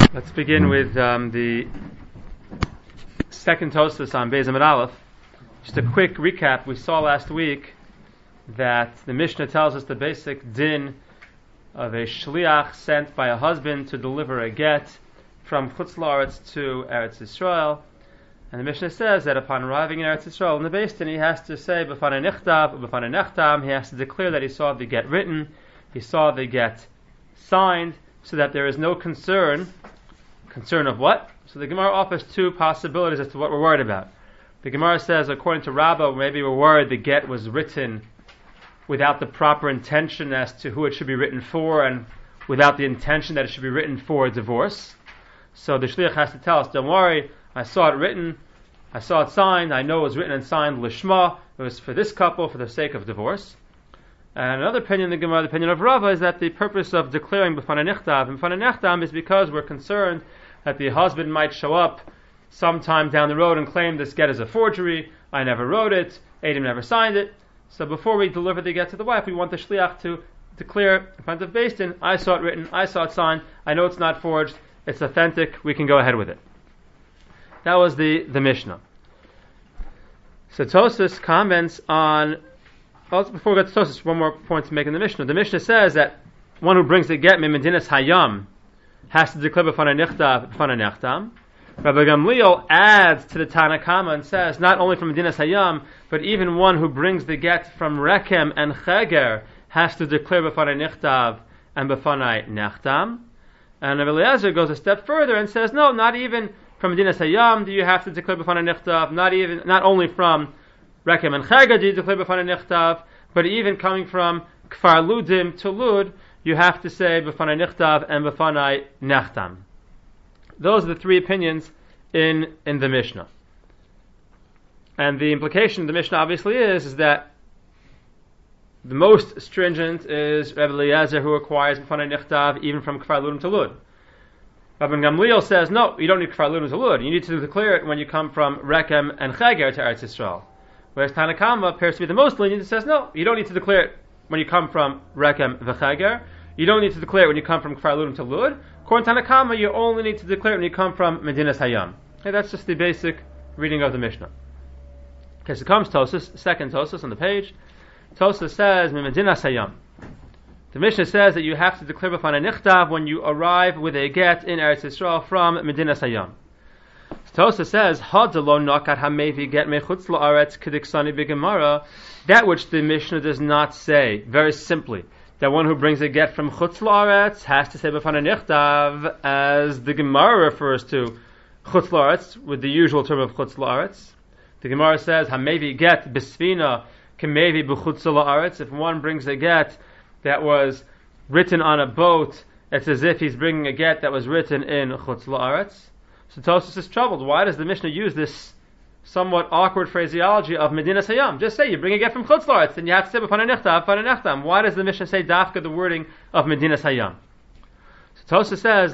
Let's begin with the second Tosfos on Beis Amud Aleph. Just a quick recap. We saw last week that the Mishnah tells us the basic din of a shliach sent by a husband to deliver a get from Chutz La'aretz to Eretz Yisrael. And the Mishnah says that upon arriving in Eretz Yisrael in the Beis Din, he has to say b'fanei nichtav, b'fanei nechtam. He has to declare that he saw the get written, he saw the get signed, so that there is no concern. Concern of what? So the Gemara offers two possibilities as to what we're worried about. The Gemara says, according to Rabbah, maybe we're worried the get was written without the proper intention as to who it should be written for, and without the intention that it should be written for a divorce. So the shliach has to tell us, don't worry, I saw it written, I saw it signed, I know it was written and signed lishma, it was for this couple for the sake of divorce. And another opinion, the Gemara, the opinion of Rava, is that the purpose of declaring b'fanei nechtam is because we're concerned that the husband might show up sometime down the road and claim this get is a forgery, I never wrote it, Adam never signed it. So before we deliver the get to the wife, we want the shliach to declare in front of Beis Din, I saw it written, I saw it signed, I know it's not forged, it's authentic, we can go ahead with it. That was the Mishnah. So Tosfos comments on, before we get to Tosfos, one more point to make in the Mishnah. The Mishnah says that one who brings the get Medinas Hayam has to declare b'fanei nichtav, b'fanei nechtam. Rabbi Gamliel adds to the Tana Kama and says, not only from Medinas Hayam, but even one who brings the get from Rekem and Cheger has to declare b'fanei nichtav and b'fanei nechtam. And Rabbi Eliezer goes a step further and says, no, not even from Medinas Hayam do you have to declare b'fanei nichtav, not only from Rekem and Cheger do you declare b'fanei nichtav, but even coming from Kfar Ludim to Lud, you have to say b'fanei nichtav and b'fanei nechtam. Those are the three opinions in the Mishnah. And the implication of the Mishnah obviously is that the most stringent is Rabbi Eliezer, who requires b'fanei nichtav even from Kfar Ludim to Lud. Rabbi Gamliel says, no, you don't need Kfar Ludim to Lud. You need to declare it when you come from Rekem and Cheger to Eretz Yisrael. Whereas Tana Kama appears to be the most lenient and says, no, you don't need to declare it when you come from Rekem v'Cheger. You don't need to declare it when you come from Kfar Ludim to Lud. According to Tana Kama, you only need to declare it when you come from Medinas Hayam. Okay, that's just the basic reading of the Mishnah. Okay, so comes Tosfos, second Tosfos on the page. Tosfos says, Medinas Hayam. The Mishnah says that you have to declare b'fanei nichtav when you arrive with a get in Eretz Yisrael from Medinas Hayam. Tosfos says, Hadalo nakat hamevi get mechutz la'aretz kediksani b'gemara, that which the Mishnah does not say, very simply, that one who brings a get from Chutz La'aretz has to say b'fanei nichtav, as the Gemara refers to Chutz La'aretz with the usual term of Chutz La'aretz. The Gemara says, hamevi get b'sfina kemevi b'chutz la'aretz. If one brings a get that was written on a boat, it's as if he's bringing a get that was written in Chutz La'aretz. So Tosfos is troubled. Why does the Mishnah use this somewhat awkward phraseology of Medinas Hayam? Just say you bring a get from Chutz La'aretz, then you have to say b'fanei nichtav, b'fanei nechtam. Why does the Mishnah say dafka the wording of Medinas Hayam? So Tosfos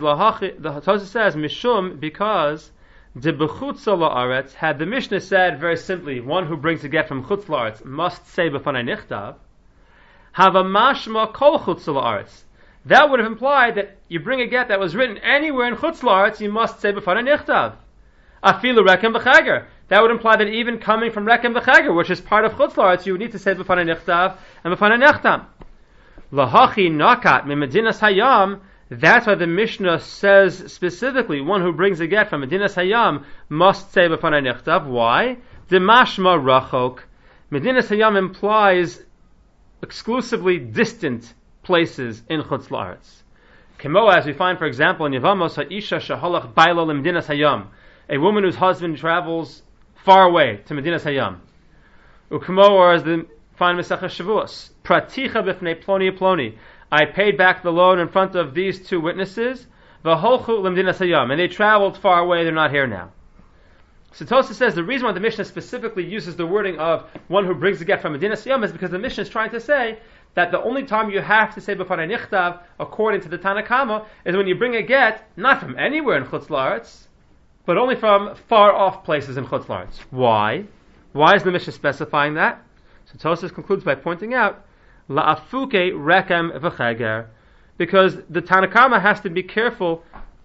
says mishum, because de b'chutz la'aretz, had the Mishnah said very simply one who brings a get from Chutz La'aretz must say b'fanei nichtav, hava mashma kol Chutz La'aretz. That would have implied that you bring a get that was written anywhere in Chutz La'aretz, you must say b'fanei nichtav. Afilu Rekem v'Cheger. That would imply that even coming from Rekem v'Cheger, which is part of Chutz La'aretz, you would need to say b'fanei nichtav and b'fanei nechtam. Lahachi nakat Medinas Hayam. That's why the Mishnah says specifically one who brings a get from Medinas Hayam must say b'fanei nichtav. Why? Demashma rachok. Medinas Hayam implies exclusively distant places in Chutz La'aretz. Kemo, as we find, for example, in Yevamos, ha'isha shaholach bailo lemedinas Hayam, a woman whose husband travels far away to Medinas Hayam. Ukemo, or as the find Masechah Shavuos, praticha b'fnei ploni ploni, I paid back the loan in front of these two witnesses, v'holchu lemedinas Hayam, and they traveled far away, they're not here now. So Tosfos says the reason why the Mishnah specifically uses the wording of one who brings the get from Medinas Hayam is because the Mishnah is trying to say that the only time you have to say b'fanei nichtav, according to the Tana Kama, is when you bring a get, not from anywhere in Chutz La'aretz, but only from far off places in Chutz La'aretz. Why? Why is the Mishnah specifying that? So Tosfos concludes by pointing out, la'afuke rekem v'cheger, because the Tana Kama has to be careful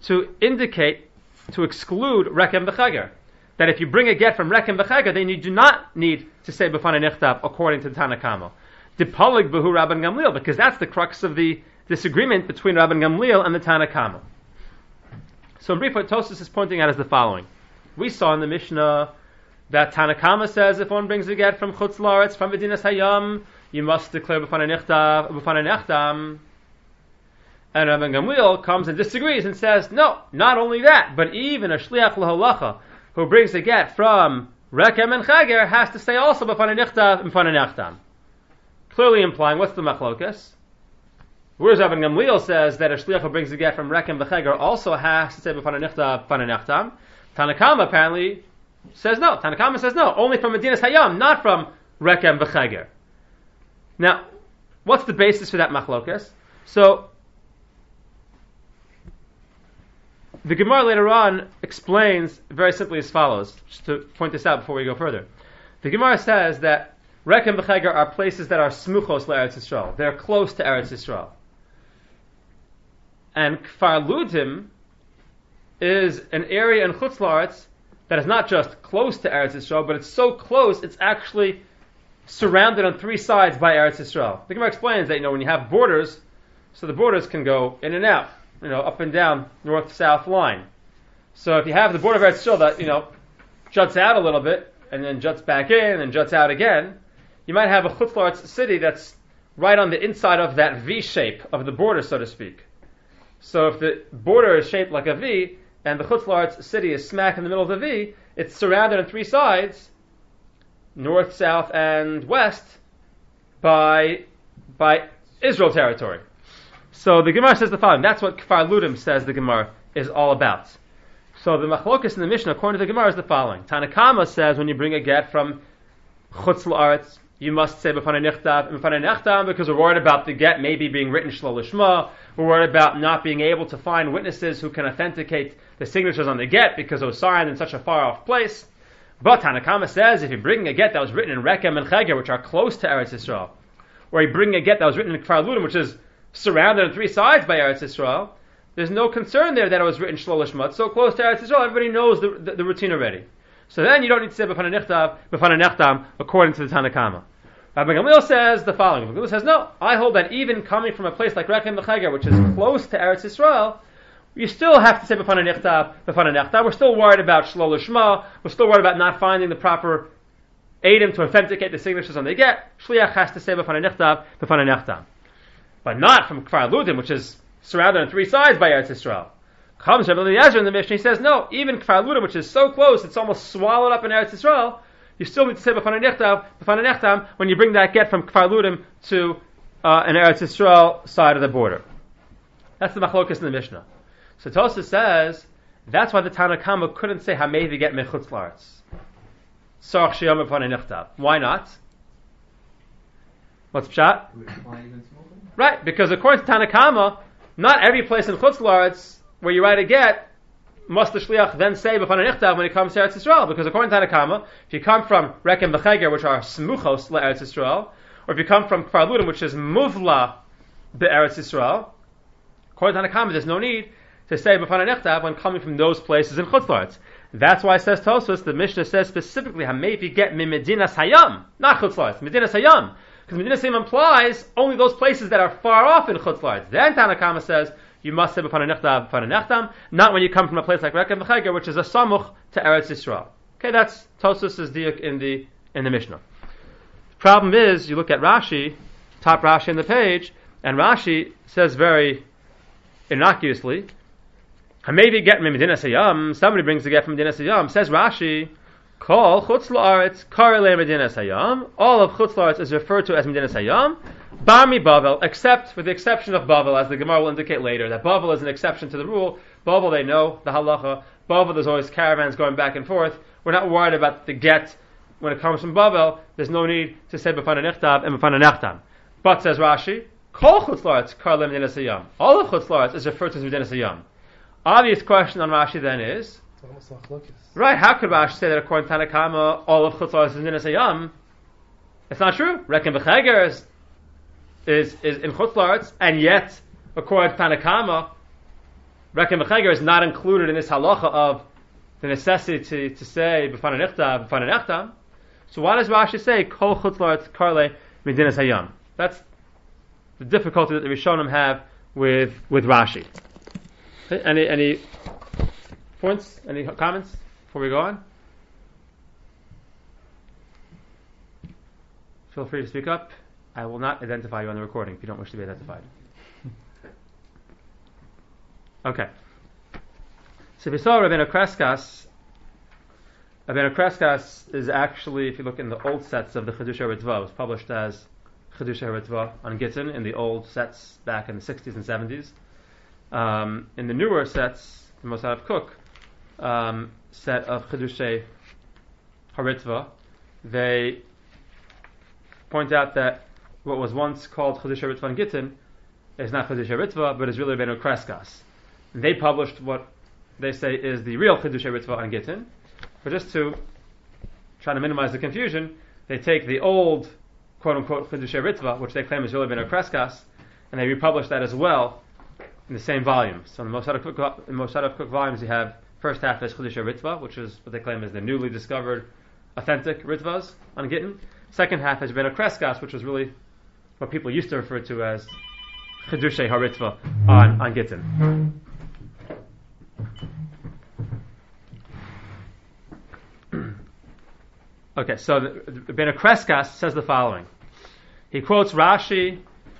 to indicate, to exclude Rekem V'Chager. That if you bring a get from Rekem V'Chager, then you do not need to say B'fanei Nichtav according to the Tanakama. Dipalig B'hu Rabban Gamliel, because that's the crux of the disagreement between Rabban Gamliel and the Tanakama. So in brief, what Tosfos is pointing out is the following. We saw in the Mishnah that Tanakama says if one brings a get from Chutz La'aretz, from Medinas Hayam, you must declare B'fanei Nichtav, B'fanei Nechtam. And Rabban Gamliel comes and disagrees and says, no, not only that, but even a Shliach L'Halacha who brings a get from Rekem and Chager has to say also B'fanei Nichtav, B'fanei Nechtam. Clearly implying, what's the machlokas? Whereas Rabban Gamliel says that a shliach who brings a get from Rekem v'Chager also has to say b'fanei nichtav, b'fanei nechtam. Tanakama apparently says no. Tanakama says no, only from Medinas Hayam, not from Rekem v'Chager. Now, what's the basis for that machlokas? So, the Gemara later on explains very simply as follows, just to point this out before we go further. The Gemara says that Rekem v'Chager are places that are smuchos le'Eretz Yisrael. They're close to Eretz Yisrael. And Kfar Ludim is an area in Chutz La'aretz that is not just close to Eretz Yisrael, but it's so close it's actually surrounded on three sides by Eretz Yisrael. The Gemara explains that when you have borders, so the borders can go in and out, up and down, north-south line. So if you have the border of Eretz Yisrael that juts out a little bit and then juts back in and juts out again, you might have a Chutz La'aretz city that's right on the inside of that V shape of the border, so to speak. So if the border is shaped like a V, and the Chutz La'aretz city is smack in the middle of the V, it's surrounded on three sides, north, south, and west, by Israel territory. So the Gemara says the following. That's what Kfar Ludim says the Gemara is all about. So the machlokas in the Mishnah, according to the Gemara, is the following. Tanakama says when you bring a get from Chutz La'aretz, you must say b'fanei nichtav and b'fanei nechtam because we're worried about the get maybe being written shlo lishma. We're worried about not being able to find witnesses who can authenticate the signatures on the get because it was signed in such a far off place. But Tanakama says if you're bringing a get that was written in Rekem and Chager, which are close to Eretz Yisrael, or you bring a get that was written in Kfar Ludim, which is surrounded on three sides by Eretz Yisrael, there's no concern there that it was written shlo lishma. It's so close to Eretz Yisrael, everybody knows the routine already. So then you don't need to say b'fanei nichtav, b'fanei nechtam, according to the Tanakama. Rabban Gamliel says the following. Rabban Gamliel says, no, I hold that even coming from a place like Rekem v'Chager, which is close to Eretz Yisrael, you still have to say b'fanei nichtav, b'fanei nechtam. We're still worried about shlo lishma. We're still worried about not finding the proper Eidim to authenticate the signatures on the get. Shliach has to say b'fanei nichtav, b'fanei nechtam. But not from Kfar Ludim, which is surrounded on three sides by Eretz Yisrael. Comes Rabbi Eliezer in the Mishnah, he says, no, even Kfar Ludim, which is so close, it's almost swallowed up in Eretz Yisrael, you still need to say b'fanei nechtam when you bring that get from Kfar Ludim to an Eretz Yisrael side of the border. That's the machlokas in the Mishnah. So Tosfos says that's why the Tanakama couldn't say Hamevi get mechutz la'aretz. Sarach sheyom b'fanei nechtam. Why not? What's pshat? Right, because according to Tanakama, not every place in Chutz La'aretz where you write a get must the shliach then say b'fanei nichtav when he comes to Eretz Yisrael. Because according to Tanakama, if you come from Rekem v'Chager, which are smuchos le'Eretz Yisrael, or if you come from Kfar Ludim, which is muvla be'Eretz Yisrael, according to Tanakama, there's no need to say b'fanei nichtav when coming from those places in Chutz La'aretz. That's why it says Tosfos, the Mishnah says specifically, Hamevi get mi Medinas Hayam, not Chutz La'aretz, Medinas Hayam. Because Medinas Hayam implies only those places that are far off in Chutz La'aretz. Then Tanakama says, you must say b'fanei nichtav, b'fanei nechtam, not when you come from a place like Rekem v'Chager, which is a samuch to Eretz Yisrael. Okay, that's Tosfos' diuk in the Mishnah. The problem is, you look at Rashi, top Rashi on the page, and Rashi says very innocuously, Hamevi get from Medinas Hayam, somebody brings the get from Medinas Hayam, says Rashi, Kol Chutz La'aretz Karele Medinas Hayam, all of Chutz La'aretz is referred to as Medinas Hayam, Bami Bavel, except for the exception of Bavel, as the Gemara will indicate later, that Bavel is an exception to the rule. Bavel, they know the halacha. Bavel, there's always caravans going back and forth. We're not worried about the get when it comes from Bavel. There's no need to say b'fanei nichtav and b'fanei nechtam. But says Rashi, Kol Chutz La'aretz Karele Medinas Hayam, all of Chutz La'aretz is referred to as Medinas Hayam. Obvious question on Rashi then is, right, how could Rashi say that according to Tanakama, all of Chutz La'aretz is Medinas Hayam? It's not true. Rekem v'Chager is in Chutz La'aretz, and yet, according to Tanakama, Rekem B'Cheger is not included in this halacha of the necessity to say B'fan Nechtam. So why does Rashi say Kol Chutz La'aretz Karle Medinas Hayam? That's the difficulty that the Rishonim have with Rashi. Okay, any points? Any comments before we go on? Feel free to speak up. I will not identify you on the recording if you don't wish to be identified. Okay. So if you saw Rabbeinu Kreskas is actually, if you look in the old sets of the Chiddushei Ritva, it was published as Chiddushei Ritva on Gittin in the old sets back in the 60s and 70s. In the newer sets, the Mosad Cook set of Chiddushei Haritva, they point out that what was once called Chiddushei Ritva on Gittin is not Chiddushei Ritva, but is really Rabbeinu Kreskas. And they published what they say is the real Chiddushei Ritva on Gittin. But just to try to minimize the confusion, they take the old quote-unquote Chiddushei Ritva, which they claim is really Rabbeinu Kreskas, and they republish that as well in the same volume. So in the Mosad Cook volumes, you have first half is Chiddushei Ritva, which is what they claim is the newly discovered authentic Ritvas on Gittin. Second half is Rabbeinu Kreskas, which was really what people used to refer to as Chiddushei Haritva on Gittin. Okay, so Rabbeinu Kreskas says the following. He quotes Rashi,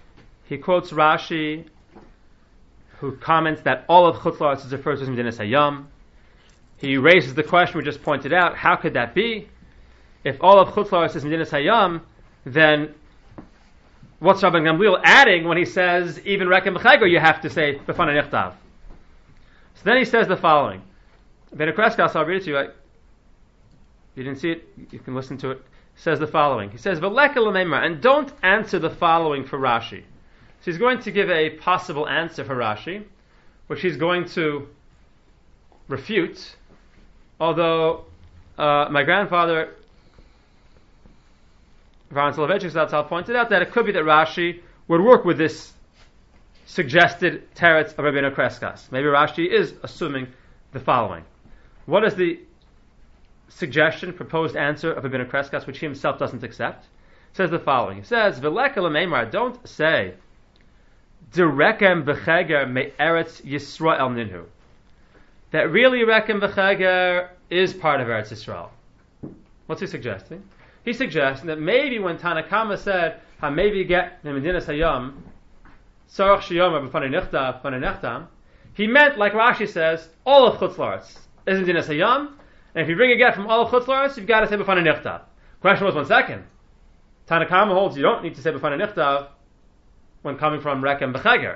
who comments that all of Chutz La'aretz is referred to as Medinas Hayam. He raises the question we just pointed out, how could that be? If all of Chutz La'aretz is Medinas Hayam, then what's Rabban Gamliel adding when he says, even Rekem B'Cheger, you have to say, B'fan Nechtav? So then he says the following. Rabbeinu Kreskas, I'll read it to you. You didn't see it, you can listen to it. Says the following. He says, V'leka l'meimar, and don't answer the following for Rashi. So he's going to give a possible answer for Rashi, which he's going to refute, although my grandfather, Varan Soloveitchik Zatzal, pointed out that it could be that Rashi would work with this suggested teretz of Rabbeinu Kreskas. Maybe Rashi is assuming the following. What is the suggestion, proposed answer of Rabbeinu Kreskas, which he himself doesn't accept? Says the following. He says, V'leka l'meimar, don't say, D'rekem b'cheger me'eretz Yisrael ninhu. That really Rekem b'cheger is part of Eretz Yisrael. What's he suggesting? He's suggesting that maybe when Tanakama said, ha maybe get Medinas Hayam, Sarach Shiyom b'fanei nechtam, he meant, like Rashi says, all of Chutz La'aretz is Medinas Hayam. And if you bring a get from all of Chutz La'aretz, you've got to say B'fanei Nechtav. Question was, 1 second. Tanakama holds you don't need to say B'fanei Nechtav when coming from Rekem B'Cheger.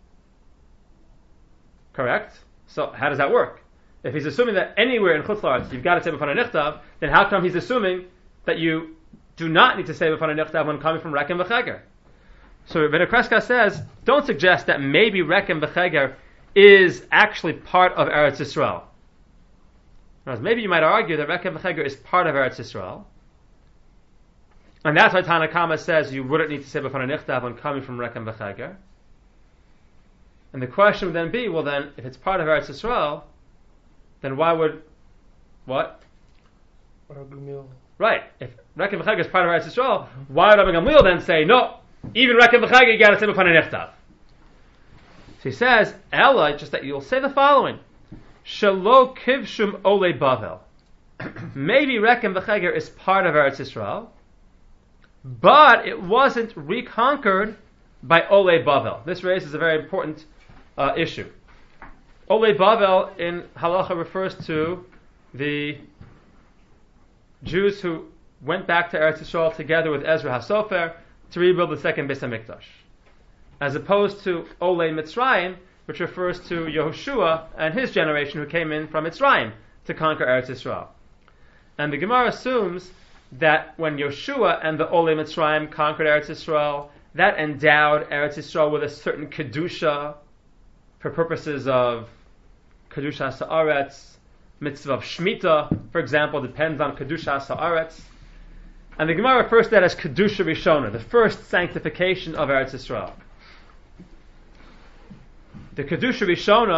Correct? So how does that work? If he's assuming that anywhere in Chutz La'aretz you've got to say B'fanei Nechtav, then how come he's assuming that you do not need to say B'fanei Nechtav when coming from Rekem B'Cheger? So Rabbeinu Kreskas says, don't suggest that maybe Rekem B'Cheger is actually part of Eretz Yisrael. Whereas maybe you might argue that Rekem B'Cheger is part of Eretz Yisrael, and that's why Tanakama says you wouldn't need to say B'fanei Nechtav when coming from Rekem B'Cheger. And the question would then be, well then, if it's part of Eretz Yisrael, then why would, what? Right, if Rekem B'Cheger is part of Eretz Yisrael, why would Rabbi Gamliel then say, no, even Rekem B'Cheger you gotta say B'fanei Nechtav? So he says, Ella, just that you'll say the following. Shalo kivshum ole Bavel. Maybe Rekem B'Cheger is part of Eretz Yisrael, but it wasn't reconquered by Ole Bavel. This raises a very important issue. Ole Bavel in Halacha refers to the Jews who went back to Eretz Yisrael together with Ezra HaSofer to rebuild the second Beis HaMikdash, as opposed to Ole Mitzrayim, which refers to Yehoshua and his generation who came in from Mitzrayim to conquer Eretz Yisrael. And the Gemara assumes that when Yehoshua and the Ole Mitzrayim conquered Eretz Yisrael, that endowed Eretz Yisrael with a certain Kedusha for purposes of Kedusha Sa'aretz, mitzvah of Shemitah, for example, depends on Kedusha Sa'aretz. And the Gemara refers to that as Kedusha Rishona, the first sanctification of Eretz Yisrael. The Kedusha Rishona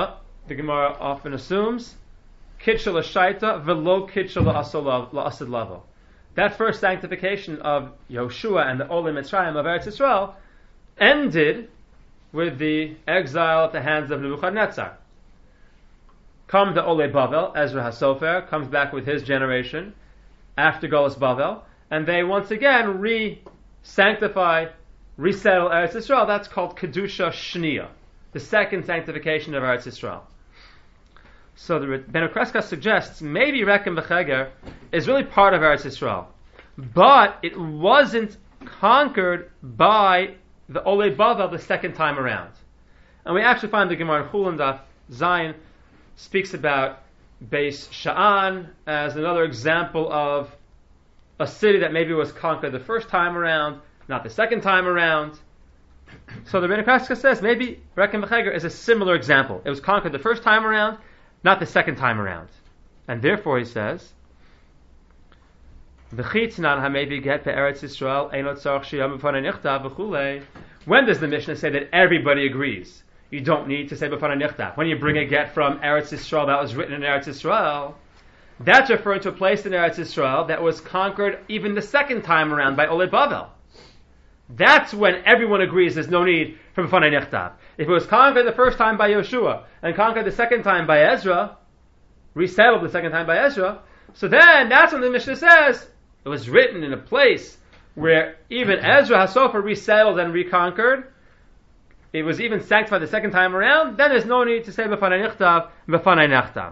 the Gemara often assumes, Kitsha l'shaita v'lo kitsha l'asad lavo. That first sanctification of Yoshua and the Olei Mitzrayim of Eretz Yisrael ended with the exile at the hands of Nebuchadnezzar. Come the Olei Bavel, Ezra HaSofer, comes back with his generation after Golus Bavel, and they once again re-sanctify, resettle Eretz Yisrael. That's called Kedusha Shniya, the second sanctification of Eretz Yisrael. So the Ben Okreska suggests maybe Rekem V'Cheger is really part of Eretz Yisrael, but it wasn't conquered by the Olei Bavel the second time around. And we actually find the Gemara in Chulin Daf Zayin speaks about Beis Sha'an as another example of a city that maybe was conquered the first time around, not the second time around. So the Ben Okreska says maybe Rekem V'Cheger is a similar example. It was conquered the first time around, not the second time around. And therefore, he says, when does the Mishnah say that everybody agrees? You don't need to say b'fanei nichtav. When you bring a get from Eretz Yisrael that was written in Eretz Yisrael, that's referring to a place in Eretz Yisrael that was conquered even the second time around by Olei Bavel. That's when everyone agrees there's no need for b'fanei nichtav. If it was conquered the first time by Yoshua and conquered the second time by Ezra, resettled the second time by Ezra, so then that's when the Mishnah says it was written in a place where even Ezra HaSofer resettled and reconquered. It was even sanctified the second time around. Then there's no need to say b'fanei nichtav, b'fanei nachtam.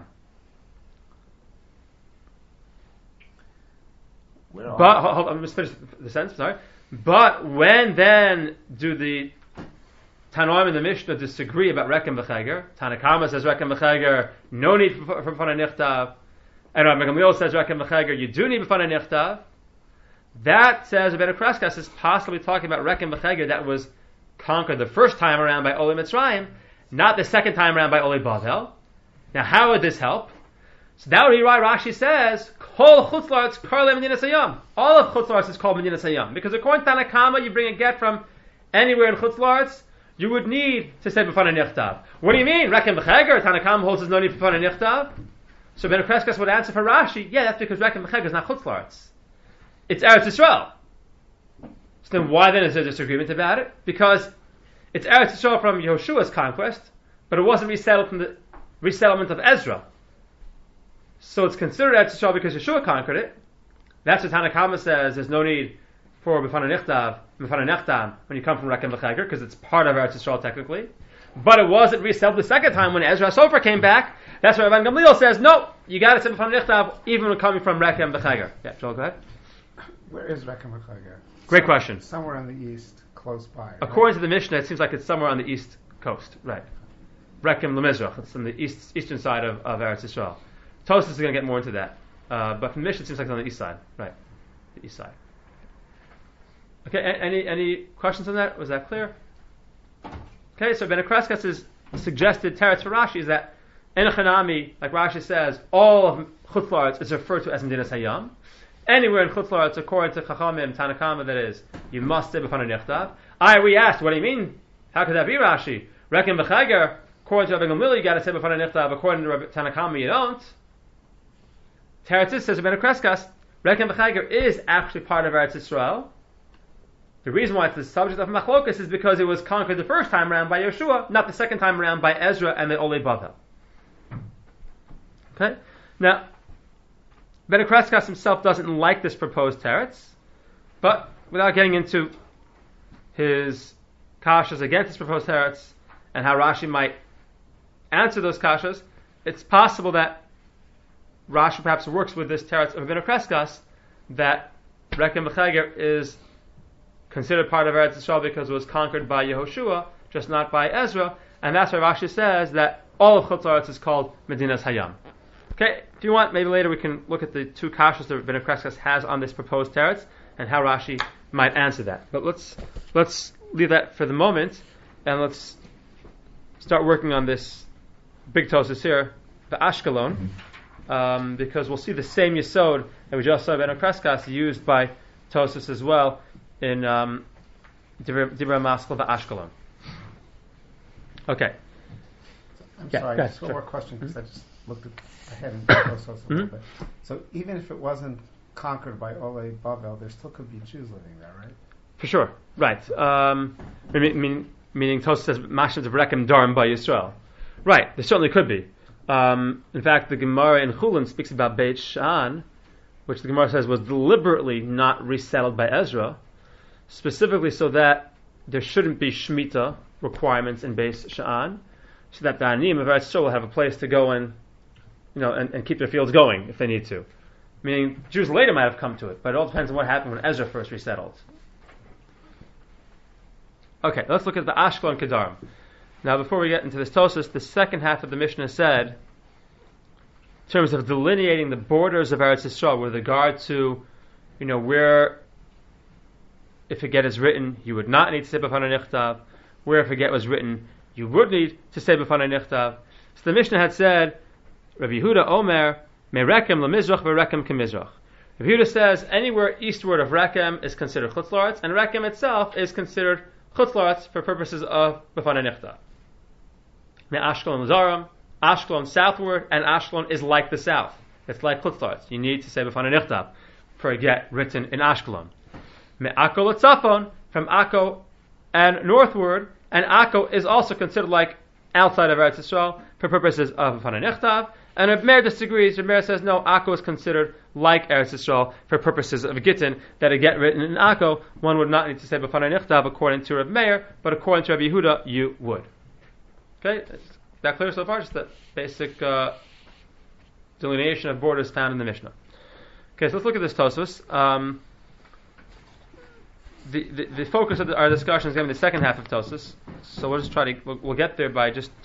But hold on, let's finish the sentence. Sorry. But when then do the Tanoim and the Mishnah disagree about Rekem V'Cheger? Tanakama says Rekem V'Cheger, no need for b'fanei nichtav. And Rabbi Gamliel says Rekem V'Cheger, you do need b'fanei nichtav. That says Ben Okreska is possibly talking about Rekem V'Cheger that was conquered the first time around by Olei Mitzrayim, not the second time around by Olei Bavel. Now, how would this help? So that would be why Rashi says, Kol Chutz La'aretz Karle Medinas Hayam. All of Chutz La'aretz is called Medinas Hayam. Because according to Tanakama, you bring a get from anywhere in Chutz La'aretz, you would need to say b'fanei nichtav. What do you mean? Rekem V'Cheger? Tanakama holds there's no need for b'fanei nichtav. So Ben Okreska would answer for Rashi, yeah, that's because Rekem V'Cheger is not Chutz La'aretz. It's Eretz Yisrael. So then why then is there disagreement about it? Because it's Eretz Yisrael from Yehoshua's conquest, but it wasn't resettled from the resettlement of Ezra. So it's considered Eretz Yisrael because Yeshua conquered it. That's what Tanakama says, there's no need for b'fanei nichtav, b'fanei nechtam, when you come from Rekem V'Cheger, because it's part of Eretz Yisrael technically. But it wasn't resettled the second time when Ezra HaSofer came back. That's why Rabban Gamliel says, no, you got to say b'fanei nichtav even when coming from Rekem V'Cheger. Yeah, Joel, go ahead. Where is Rekem V'Cheger? Great question. Somewhere on the east, close by. According to the Mishnah, it seems like it's somewhere on the east coast. Right. Rekem Lemizrach. It's on the eastern side of Eretz Yisrael. Tosfos is going to get more into that. But from the Mishnah, it seems like it's on the east side. Right. The east side. Okay, any questions on that? Was that clear? Okay, so Ben Okreskas' suggested teretz for Rashi is that in Chanami, like Rashi says, all of Chutz La'aretz is referred to as Medinas Hayam. Anywhere in Chutz La'aretz, according to Chachamim, Tanakama, that is, you must say b'fanei nichtav. We asked, what do you mean? How could that be, Rashi? Rekem V'Cheger, according to Rabbi Gamliel, you got to say b'fanei nichtav. According to Rabbi Tanakama, you don't. Teretz says Ben Okreskas, Rekem V'Cheger is actually part of Eretz Yisrael. The reason why it's the subject of Machlokas is because it was conquered the first time around by Yeshua, not the second time around by Ezra and the Olei Bavel. Okay? Now, Ben Okreskas himself doesn't like this proposed teretz, but without getting into his kashas against this proposed teretz and how Rashi might answer those kashas, it's possible that Rashi perhaps works with this teretz of Ben Okreskas that Rekem V'Cheger is considered part of Eretz Yisrael because it was conquered by Yehoshua, just not by Ezra, and that's why Rashi says that all of Chutz La'aretz is called Medinas Hayam. Okay, if you want, maybe later we can look at the two kashas that Ben Okreskas has on this proposed teretz and how Rashi might answer that. But let's leave that for the moment, and let's start working on this big Tosfos here, the Ashkelon, because we'll see the same Yesod that we just saw Ben Okreskas used by Tosfos as well in Divrei Maskil, the Ashkelon. Okay. I'm Yeah, sorry, go just ahead, one more sure. question because I just looked ahead and close a little bit. So even if it wasn't conquered by Ole Bavel, there still could be Jews living there, right? For sure, right. Meaning Tosfos says Mashins of Rekem Darim by Yisrael. Right, there certainly could be. In fact, the Gemara in Chulin speaks about Beit Sha'an, which the Gemara says was deliberately not resettled by Ezra, specifically so that there shouldn't be Shemitah requirements in Beit Sha'an, so that the Aniyim of Eretz Yisrael will have a place to go and keep their fields going if they need to. Meaning, Jews later might have come to it, but it all depends on what happened when Ezra first resettled. Okay, let's look at the Ashkelon Kedarim. Now, before we get into this Tosfos, the second half of the Mishnah said, in terms of delineating the borders of Eretz Yisrael with regard to, where, if a get is written, you would not need to say b'fanei nichtav, where if a get was written, you would need to say b'fanei nichtav. So the Mishnah had said, Rabbi Yehuda Omer, me'rekem lemizrach ve'rekem kemizrach. Rabbi Yehuda says, anywhere eastward of Rekem is considered Chutz La'aretz, and Rekem itself is considered Chutz La'aretz for purposes of b'fanei nichtav. Ashkelon Zaram, Ashkelon southward, and Ashkelon is like the south. It's like Chutz La'aretz. You need to say b'fanei nichtav for a get written in Ashkelon. Me'Akko l'tzafon, from Akko and northward, and Akko is also considered like outside of Eretz Yisrael for purposes of b'fanei nichtav. And Reb Meir disagrees. Reb Meir says no, Akko is considered like Eretz Yisrael for purposes of Gittin, that a get written in Akko, one would not need to say b'fanei nichtav according to Reb Meir, but according to Reb Yehuda, you would. Okay, is that clear so far? Just the basic delineation of borders found in the Mishnah. Okay, so let's look at this Tosfos. The focus of our discussion is going to be the second half of Tosfos. So we'll just we'll get there by just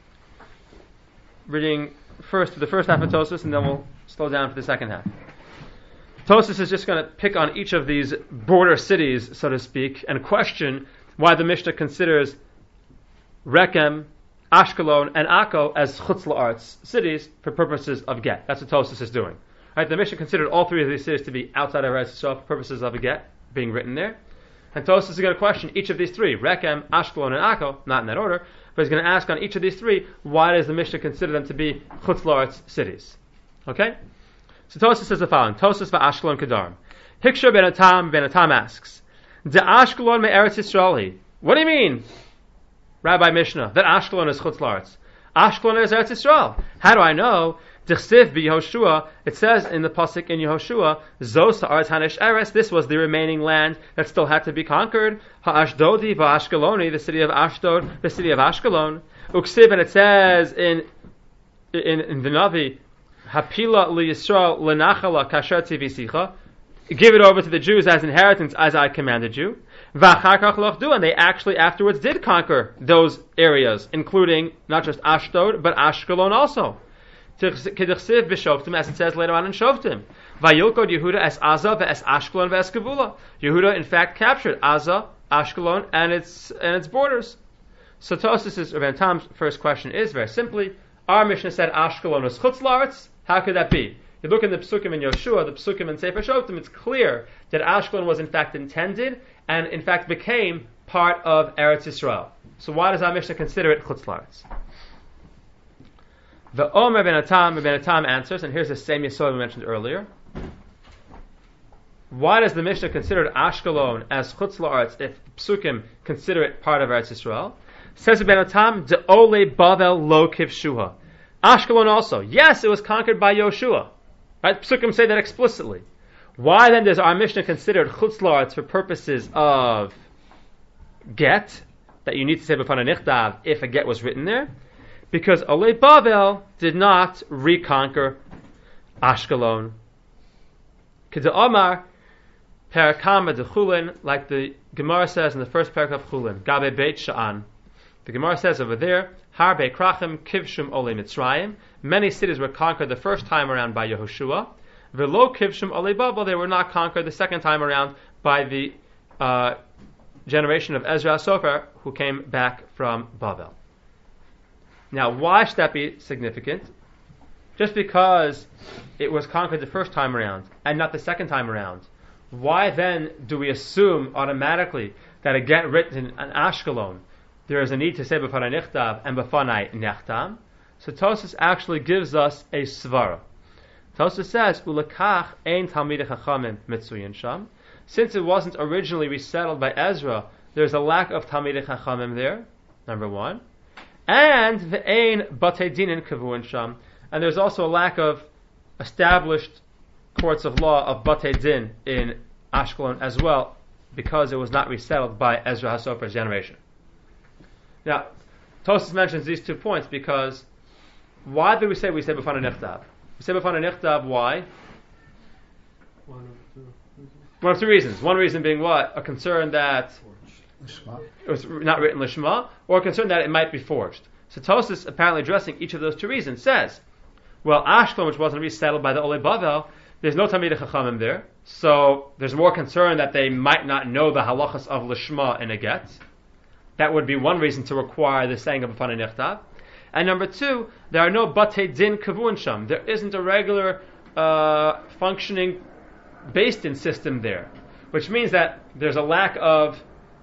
reading first the first half of Tosfos, and then we'll slow down for the second half. Tosfos is just going to pick on each of these border cities, so to speak, and question why the Mishnah considers Rekem, Ashkelon, and Akko as Chutz La'aretz cities for purposes of get. That's what Tosfos is doing. Right? The Mishnah considered all three of these cities to be outside of Eretz Yisrael for purposes of a get being written there. And Tosfos is going to question each of these three, Rekem, Ashkelon, and Akko, not in that order, but he's going to ask on each of these three, why does the Mishnah consider them to be Chutz La'aretz cities? Okay? So Tosfos says the following, Tosfos v'Ashkelon Kedarim. Hiksher ben Atam asks, De Ashkelon me'Eretz Yisrael. What do you mean, Rabbi Mishnah, that Ashkelon is Chutz La'aretz? Ashkelon is Eretz Yisrael. How do I know? Dichsiv b'Yehoshua, it says in the pasuk in Yehoshua, Zos ha'aretz hanesh eres, this was the remaining land that still had to be conquered. Ha'ashdodi v'Ashkeloni, the city of Ashdod, the city of Ashkelon. Uksiv, and it says in the Navi, Hapila liYisrael lenachala kasher tzivisicha, give it over to the Jews as inheritance as I commanded you. V'achar lochdu, and they actually afterwards did conquer those areas, including not just Ashdod, but Ashkelon also. K'dichsiv b'Shoftim, as it says later on in Shoftim. Vayilkod Yehuda es Aza ve'es Ashkelon ve'es Kavula. Yehuda in fact captured Aza, Ashkelon, and its borders. So Tosfos' Rabbi Tam's first question is very simply, our Mishnah said Ashkelon was Chutz La'aretz. How could that be? You look in the Psukim in Yoshua, the Psukim in Sefer Shoftim, it's clear that Ashkelon was in fact intended and in fact became part of Eretz Yisrael. So why does our Mishnah consider it Chutz La'aretz? The Omer ben Atam answers, and here's the same Yisod we mentioned earlier. Why does the Mishnah consider Ashkelon as Chutz La'aretz if Psukim consider it part of Eretz Yisrael? Says Ben Atam, De Ole Bavel Lo Kivshuha. Ashkelon also, yes, it was conquered by Yoshua. Right? Psukim say that explicitly. Why then does our Mishnah consider Chutz La'aretz for purposes of get, that you need to say b'fanei nichtav if a get was written there? Because Ole Bavel did not reconquer Ashkelon. K'de Omar, Parakama de Chulin, like the Gemara says in the first parak of Chulin, Gabe Beit Sha'an. The Gemara says over there, Harbe Krachim Kivshum Ole Mitzrayim. Many cities were conquered the first time around by Yehoshua. Velo Kivshum Ole Bavel, they were not conquered the second time around by the generation of Ezra Sofer, who came back from Bavel. Now, why should that be significant? Just because it was conquered the first time around and not the second time around, why then do we assume automatically that a get written in Ashkelon there is a need to say b'fanai nichtav and b'fanai nechtam. So Tosfos actually gives us a svara. Tosfos says, "Ulekach ein talmidei chachamim mitzuyin sham." Since it wasn't originally resettled by Ezra, there's a lack of talmidei chachamim there. Number one, and ve'ein batei dinin kavuin sham, and there's also a lack of established courts of law of batei din in Ashkelon as well, because it was not resettled by Ezra HaSofer's generation. Now, Tosfos mentions these 2 points because why do we say b'fanai nichtav? We say b'fanai nichtav, why? One of two reasons. One reason being what? A concern that it was not written lishma, or a concern that it might be forged. So Tosfos, apparently addressing each of those 2 reasons, says, well, Ashkelon, which wasn't resettled by the Olei Bavel, there's no Talmidei Chachamim there, so there's more concern that they might not know the halachas of lishma in a get. That would be one reason to require the saying of b'fanai nichtav. And number 2, there are no batei din kavuin sham. There isn't a regular functioning based in system there, which means that there's a lack of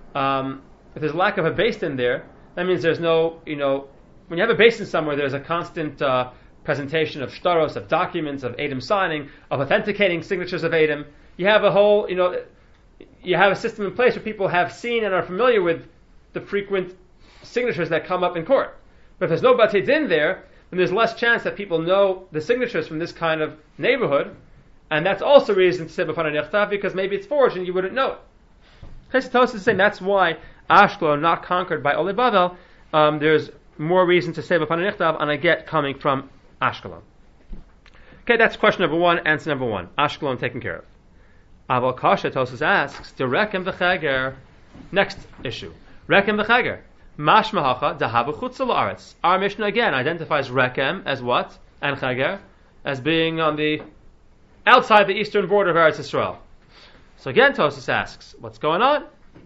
if there's a lack of a based in there, that means there's no, when you have a based in somewhere, there's a constant presentation of shtaros, of documents, of Edom signing, of authenticating signatures of Edom. You have a whole, you have a system in place where people have seen and are familiar with the frequent signatures that come up in court. But if there's no batei din there, then there's less chance that people know the signatures from this kind of neighborhood, and that's also reason to say b'fanai nichtav, because maybe it's forged and you wouldn't know it. Tosfos is saying that's why Ashkelon, not conquered by Olei Bavel, there's more reason to say b'fanai nichtav on a get coming from Ashkelon. Okay, that's question number 1, answer number 1. Ashkelon taken care of. Aval Kasha, Tosfos asks, the Rekem v'Chager, next issue. Rekem v'Chager. Mashma hacha dahavu chutz la'aretz. Our Mishnah again identifies Rekem as what? And Chager as being on the outside the eastern border of Eretz Yisrael. So again, Tosfos asks, what's going on?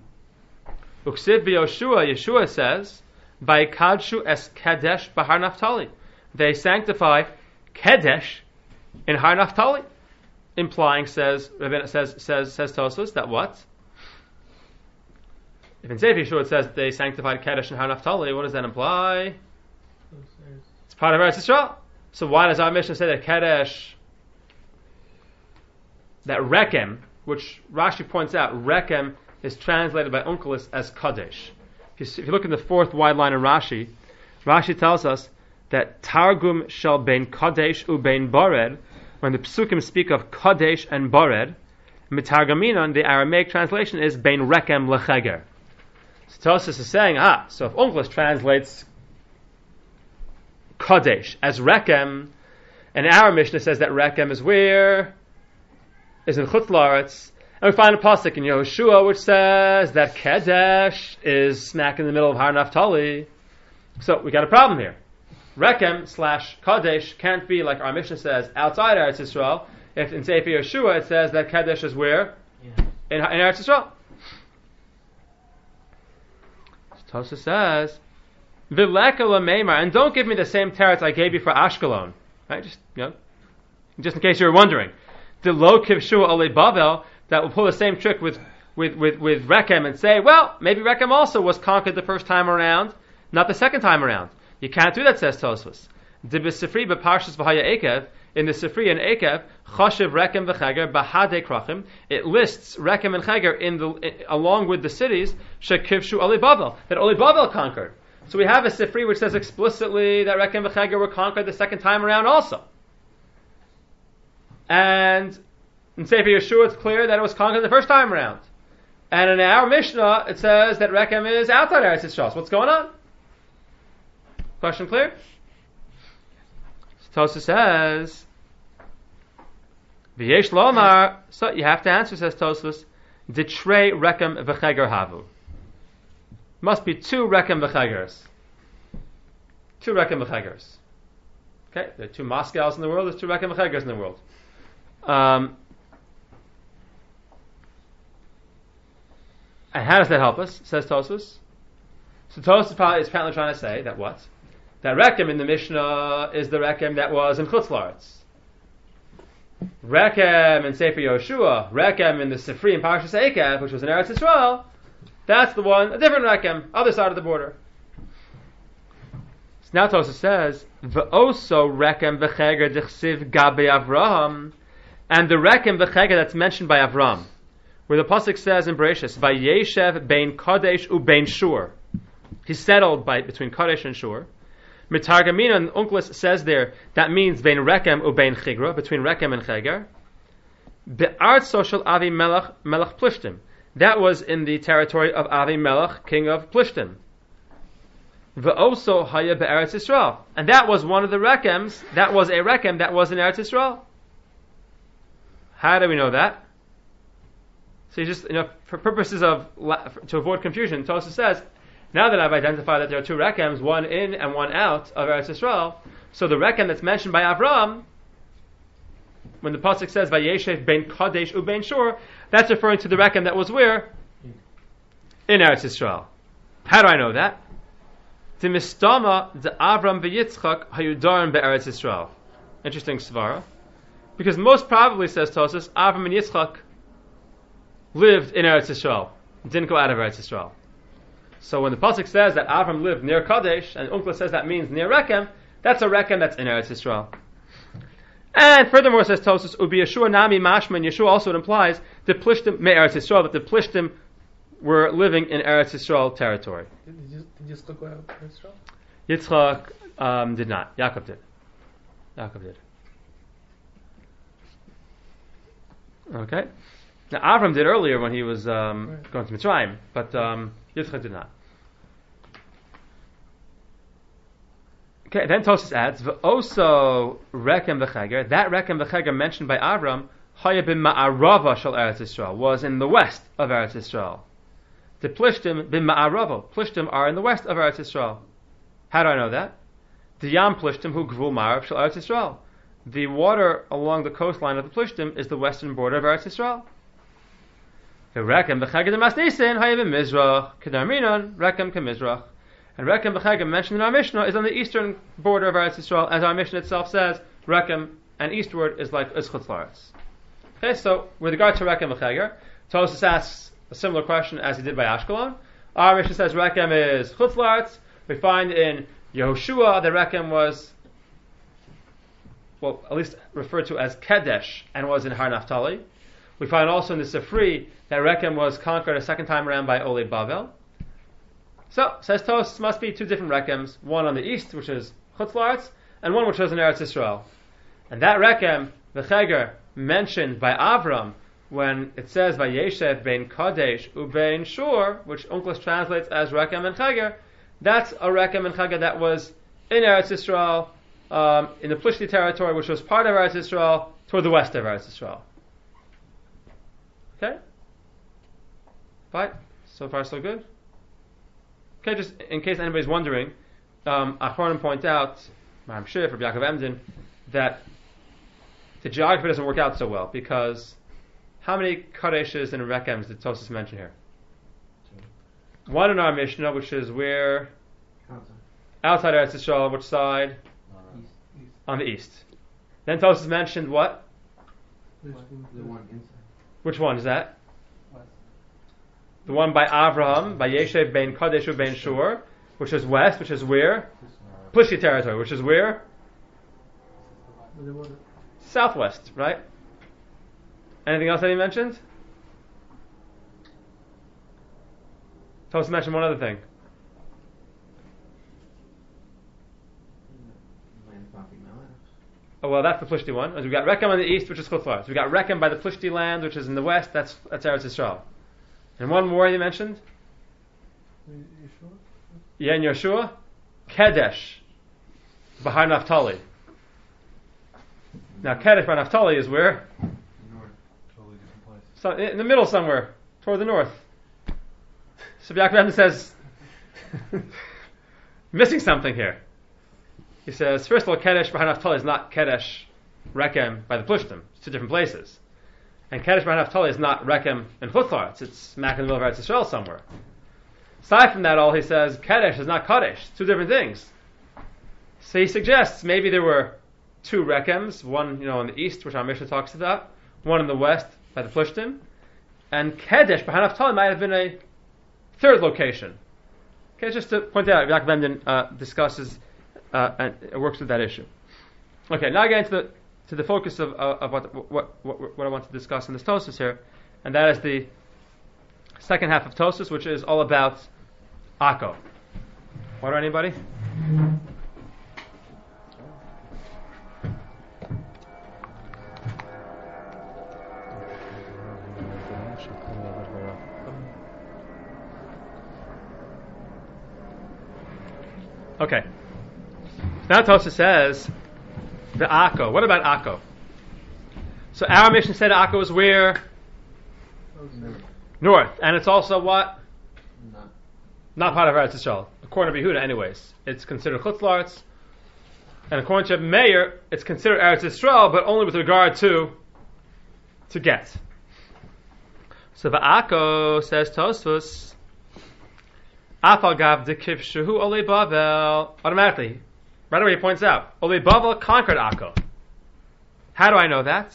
Uksiv b'Yoshua, Yeshua says, Vaykadshu es Kadesh b'Har Naphtali. They sanctify Kedesh in Har Naphtali, implying, says Tosfos, that what? If in Sefer Yeshua it says they sanctified Kedesh in Har Naphtali, what does that imply? It's part of Eretz Yisrael. So why does our Mishnah say that Kedesh, that Rekem, which Rashi points out, Rekem is translated by Onkelos as Kadesh. If you look in the 4th wide line in Rashi, Rashi tells us that Targum shall bein Kadesh u bein Bored, when the Psukim speak of Kadesh and Bored, Mitargaminon, the Aramaic translation is bein Rekem lecheger. So Tosfos is saying, so if Onkelos translates Kadesh as Rekem, and our Mishnah says that Rekem is where? Is in Chutz La'aretz. And we find a pasuk in Yehoshua which says that Kedesh is smack in the middle of Har Naphtali. So we got a problem here. Rekem / Kadesh can't be, like our Mishnah says, outside Eretz Yisrael. If in Sefer Yehoshua it says that Kedesh is where? In Eretz Yisrael. Tosfos says, V'leka l'meimar, and don't give me the same teretz I gave you for Ashkelon. Right? Just in case you were wondering. The lo kivshu Olei Bavel, that will pull the same trick with Rekem and say, well, maybe Rekem also was conquered the first time around, not the second time around. You can't do that, says Tosfos. The B'Sifri b'Parshas V'Haya Ekev, in the Sifri and Ekev, Chashiv Rekem v'Chager b'Hadei Krachim, it lists Rekem and Chager along with the cities Shekivshu Olei Bavel, that Olei Bavel conquered. So we have a Sifri which says explicitly that Rekem and Chager were conquered the second time around also. And in Sefer Yeshua it's clear that it was conquered the first time around. And in our Mishnah it says that Rekem is outside Eretz Yisrael. So what's going on? Question clear? So Tosfos says, V'yesh lomar, so you have to answer, says Tosfos, Ditrei Rekem v'Chager havu. Must be 2 Rekem v'Chagers. 2 Rekem v'Chagers. Okay, there are 2 Moscows in the world, there's 2 Rekem v'Chagers in the world. And how does that help us, says Tosfos? So Tosfos is apparently trying to say that what? That Rekem in the Mishnah is the Rekem that was in Chutz La'aretz. Rekem in Sefer Yehoshua, Rekem in the Sifri and Parshas Ekev, which was in Eretz Yisrael, that's the one, a different Rekem, other side of the border. Now Tosfos says, "V'oso rekem v'cheger dichsiv gabe Avraham," and the rekem v'cheger that's mentioned by Avram, where the pasuk says in Bereshis, "Vayeshev bein Kadesh u bein Shur." He's settled between Kadesh and Shur. Mitargamina and Unclus says there that means bein rekem u bein chigra, between rekem and cheger. Be'art social Avi Melech Plishtim. That was in the territory of Avi Melech, king of Plishtim. V'oso haya be'eretz Yisrael, and that was one of the rekems. That was a rekem that was in Eretz Yisrael. How do we know that? So you just, for purposes of to avoid confusion, Tosfos says, now that I've identified that there are two rekems, one in and one out of Eretz Yisrael, so the rekem that's mentioned by Avram, when the pasuk says Vayeshev bein Kadesh u bein Shur, that's referring to the rekem that was where? In Eretz Yisrael. How do I know that? The mistama the Avram v'Yitzchak hayudarim be'Eretz Yisrael. Interesting svara, because most probably, says Tosfos, Avram and Yitzchak lived in Eretz Yisrael, didn't go out of Eretz Yisrael. So when the pasuk says that Avram lived near Kadesh, and Unclus says that means near Rekem, that's a Rekem that's in Eretz Yisrael. And furthermore, says Tosfos, Ubi Yeshua Nami Mashma, and Yeshua also implies the Plishtim me Eretz Yisrael, that the Plishtim were living in Eretz Yisrael territory. Did Yitzchak go out of Israel? Yitzchak did not. Yaakov did. Okay. Now Avram did earlier when he was going to Mitzrayim, but Yitzchak did not. Okay, then Tosfos adds, "V'oso rekem v'cheger." That rekem v'cheger mentioned by Avram, Haya b'ma'arava shel Eretz Yisrael, was in the west of Eretz Yisrael. The Plishtim b'ma'arava. Plishtim are in the west of Eretz Yisrael. How do I know that? The Yam Plishtim hu gvul ma'arav shel Eretz Yisrael. The water along the coastline of the Plishtim is the western border of Eretz Yisrael. The rekem v'cheger d'masnisin Haya b'mizrach kedarminon rekem kemizrach. And Rekem v'Chegem mentioned in our Mishnah is on the eastern border of Eretz Yisrael, as our Mishnah itself says. Rekem and eastward is like Chutz La'aretz. Okay, so with regard to Rekem v'Cheger, Tosfos asks a similar question as he did by Ashkelon. Our Mishnah says Rekem is Chutz La'aretz. We find in Yehoshua that Rekem was, well, at least referred to as Kedesh, and was in Har Naphtali. We find also in the Sifri that Rekem was conquered a second time around by Olei Bavel. So, says Tosfos, must be two different rekems, one on the east, which is Chutz La'aretz, and one which was in Eretz Yisrael. And that rekem, the Cheger, mentioned by Avram, when it says Vayeshev bein Kadesh u bein Shur, which Unclus translates as rekem and Cheger, that's a rekem and Cheger that was in Eretz Yisrael, in the Plishti territory, which was part of Eretz Yisrael, toward the west of Eretz Yisrael. Okay? Fine? So far so good? Okay, just in case anybody's wondering, Achronim point out, Maram Shif or Yaakov Emden, that the geography doesn't work out so well, because how many Kadeshes and Rekems did Tosfos mention here? One in our Mishnah, which is where? Outside Eretz Yisrael, which side? East. On the east. Then Tosfos mentioned what? The one inside. Which one is that? West. The one by Avraham, by Yeshev bein Kadesh u bein Shur, which is west, which is where? Plishti territory, which is where? Southwest, right? Anything else that he mentioned? Tosfos mentioned one other thing. Oh, well, that's the Plishti one. We've got Rekem on the east, which is Chutz La'aretz. We've got Rekem by the Plishti land, which is in the west. That's Eretz Yisrael. And one more you mentioned? Yeah, in Yeshua? Kedesh. Bahar Naphtali. Now, Kedesh by Naphtali is where? North. Totally different place. So, in the middle somewhere, toward the north. So Yaakov Emden says, missing something here. He says, first of all, Kedesh Bahar Naphtali is not Kedesh Rekem by the Plishtim. It's two different places. And Kedesh Bahar Naphtali is not Rekem and Chutz La'aretz. It's smack in the middle of Eretz Yisrael somewhere. Aside from that all, he says, Kedesh is not Kadesh. It's two different things. So he suggests maybe there were two Rekems, one in the east, which our Mishnah talks about, one in the west by the Plishtim, and Kedesh Bahar Naphtali might have been a third location. Okay, just to point out, Yaakov Emden discusses and it works with that issue. Okay, now again to the focus of what I want to discuss in this Tosfos here, and that is the second half of Tosfos, which is all about Akko. What, anybody? Okay. Now Tosfos says the Akko. What about Akko? So our mission said Akko is where? North. And it's also what? Not part of Eretz Yisrael. According to Yehuda, anyways. It's considered Chutz La'aretz. And according to Meir, it's considered Eretz Yisrael, but only with regard to get. So the Akko, says Tosfos, Afal Gav Dekiv Shehu Olei Bavel. Automatically. Right away he points out, Olei Bavel conquered Akko. How do I know that?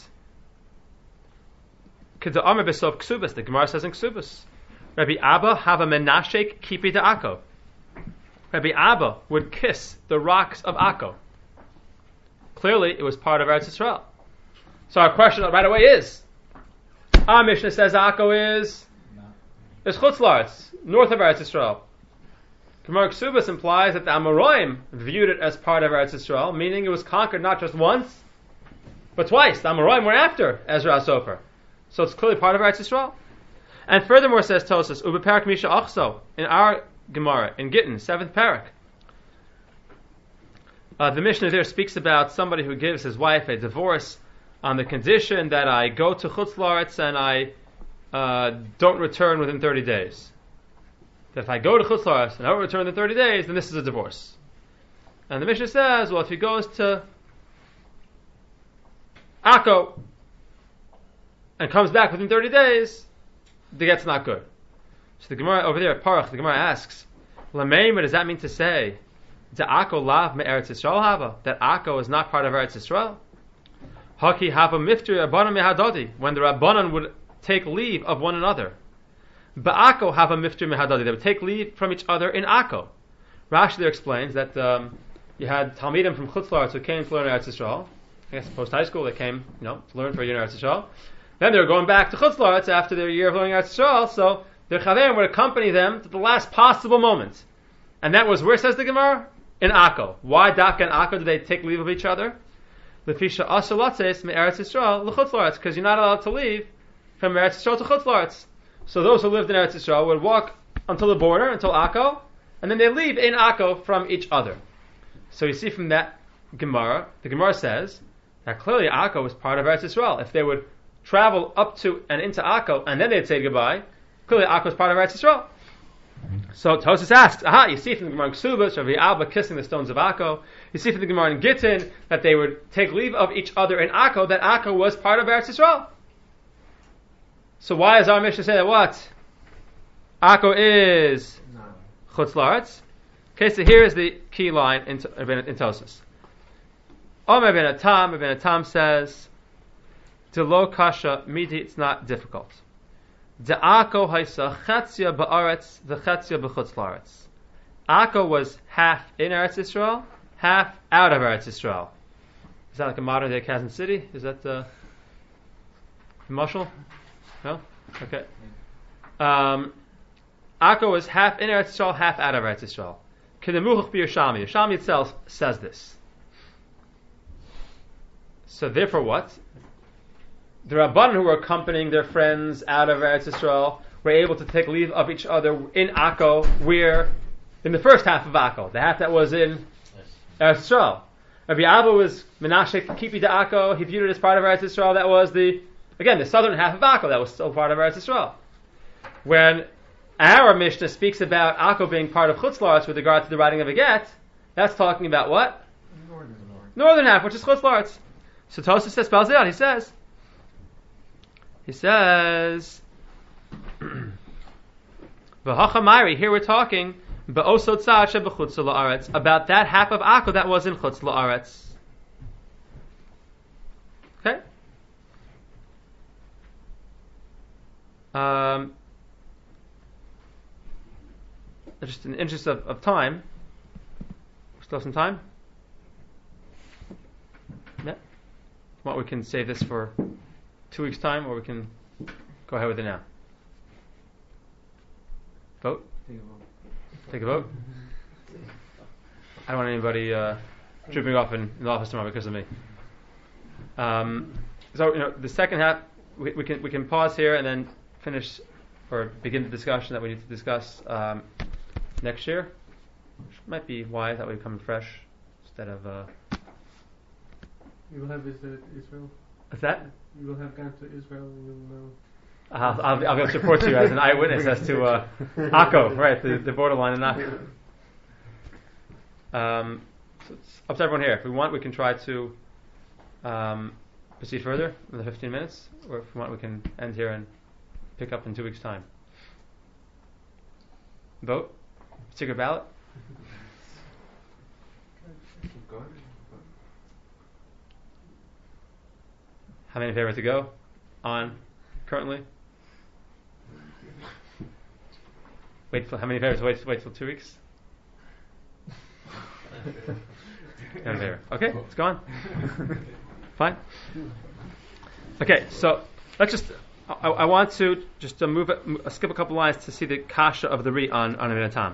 K'da Amar B'Sof Ksubas. The Gemara says in Ksubas. Rabbi Abba have a menashek kipi de Akko. Rabbi Abba would kiss the rocks of Akko. Clearly, it was part of Eretz Yisrael. So our question right away is, our Mishnah says Akko is Chutz La'aretz, north of Eretz Yisrael. Gemara Ksubas implies that the Amoraim viewed it as part of Eretz Yisrael, meaning it was conquered not just once, but twice. The Amoraim were after Ezra HaSofer. So it's clearly part of Eretz Yisrael. And furthermore, says Tosfos, Ube Parak Misha Achso, in our Gemara, in Gittin, 7th Parak. The Mishnah there speaks about somebody who gives his wife a divorce on the condition that I go to Chutz La'aretz and I don't return within 30 days. That if I go to Chutz La'aretz and I don't return within 30 days, then this is a divorce. And the Mishnah says, well, if he goes to Akko and comes back within 30 days, the get's not good. So the Gemara over there at Parach, the Gemara asks, Lameim, what does that mean to say? Akko lav me Eretz Yisrael hava? That Akko is not part of Eretz Yisrael? Haki hava miftri Rabbanan mehadadi, when the Rabbanan would take leave of one another. Ba'akko hava miftri mehadadi, they would take leave from each other in Akko. Rashi there explains that you had Talmidim from Chutz La'aretz who came to learn Eretz Yisrael. I guess post high school they came, to learn for a year in Eretz Yisrael. Then they were going back to Chutz La'aretz after their year of learning Eretz Yisrael, so their Chaverim would accompany them to the last possible moment. And that was, where says the Gemara? In Akko. Why Dafka and Akko did they take leave of each other? Lefisha asalatzes me Eretz Yisrael l'Chutz La'aretz, because you're not allowed to leave from Eretz Yisrael to Chutz La'aretz. So those who lived in Eretz Yisrael would walk until the border, until Akko, and then they leave in Akko from each other. So you see from that Gemara, the Gemara says that clearly Akko was part of Eretz Yisrael. If they would travel up to and into Akko, and then they'd say goodbye, clearly Akko is part of Eretz Yisrael. So Tosfos asks, you see from the Gemara in Ksubas, Rabbi Abba kissing the stones of Akko. You see from the Gemara in Gittin that they would take leave of each other in Akko, that Akko was part of Eretz Yisrael. So why does our Mishnah say that what? Akko is Chutz La'aretz? Okay, so here is the key line in Tosfos. Omer ben Atam says, De lo kasha midi, it's not difficult. De Akko haisa chatzia ba'aretz, the chatzia b'chutz la'aretz. Akko was half in Eretz Yisrael, half out of Eretz Yisrael. Is that like a modern day Kazan City? Is that the Mashal? No? Okay. Akko was half in Eretz Yisrael, half out of Eretz Yisrael. Kedemuchach b'Yerushalmi. Yerushalmi itself says this. So therefore what? The Rabbanan who were accompanying their friends out of Eretz Yisrael were able to take leave of each other in Akko, where in the first half of Akko, the half that was in Eretz Yisrael. Rabbi Abba was Menashe Kipi de Akko, he viewed it as part of Eretz Yisrael, that was the southern half of Akko, that was still part of Eretz Yisrael. When our Mishnah speaks about Akko being part of Chutz La'aretz with regard to the writing of a get, that's talking about what? Northern half, which is Chutz La'aretz. So Tosfos says, spells it out, he says, V'hachamari, here we're talking about that half of Akko that was in Chutz La'aretz. Okay? Just in the interest of time, still some time? Well, we can save this for 2 weeks' time, or we can go ahead with it now. Vote? Take a vote? I don't want anybody trooping off in the office tomorrow because of me. So, the second half, we can pause here and then finish or begin the discussion that we need to discuss next year. Which might be wise, that way we come fresh instead of... You will have visited Israel. What's that? You will have gone to Israel and you'll know. I'll be able to report to you as an eyewitness as to Akko, right, the borderline in Akko. So it's up to everyone here. If we want, we can try to proceed further in the 15 minutes, or if we want, we can end here and pick up in 2 weeks' time. Vote? Secret ballot? How many in favor to go on currently? How many in favor to wait till 2 weeks? None in favor. Okay, it's gone. Fine. Okay, so let's just. I want to just skip a couple lines to see the kasha of the Ri on Avinatam.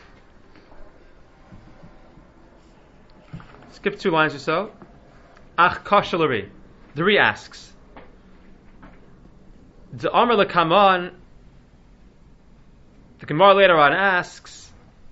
Skip 2 lines or so. Ach kasha l'Ri. The Ri asks, the Amr l'Kaman, the Gemara later on asks,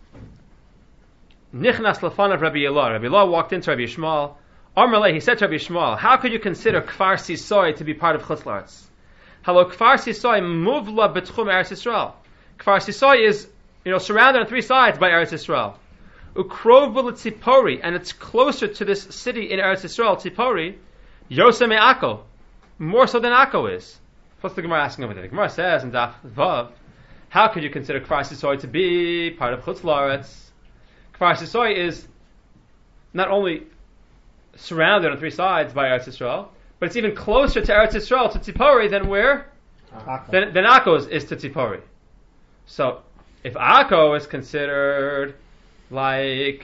Nichnas l'fanav Rabbi Yelah. Rabbi Yelah walked into Rabbi Yishmael. Amr le, he said to Rabbi Yishmael, how could you consider Kfar Sisoy to be part of Chutz La'aretz? Hello, Kfar Sisoy muvla betchum Eretz Yisrael. Kfar Sisoy is, surrounded on 3 sides by Eretz Yisrael. Ukrov Tzipori, and it's closer to this city in Eretz Yisrael, Tzipori, Yosem Akko, more so than Akko is. What's the Gemara asking over there? The Gemara says in Daf Vav, how could you consider Kfar Sisoy to be part of Chutz La'aretz? Kfar Sisoy is not only surrounded on 3 sides by Eretz Yisrael, but it's even closer to Eretz Yisrael, to Tzipori, than where? Than Akko is to Tzipori. So, if Akko is considered like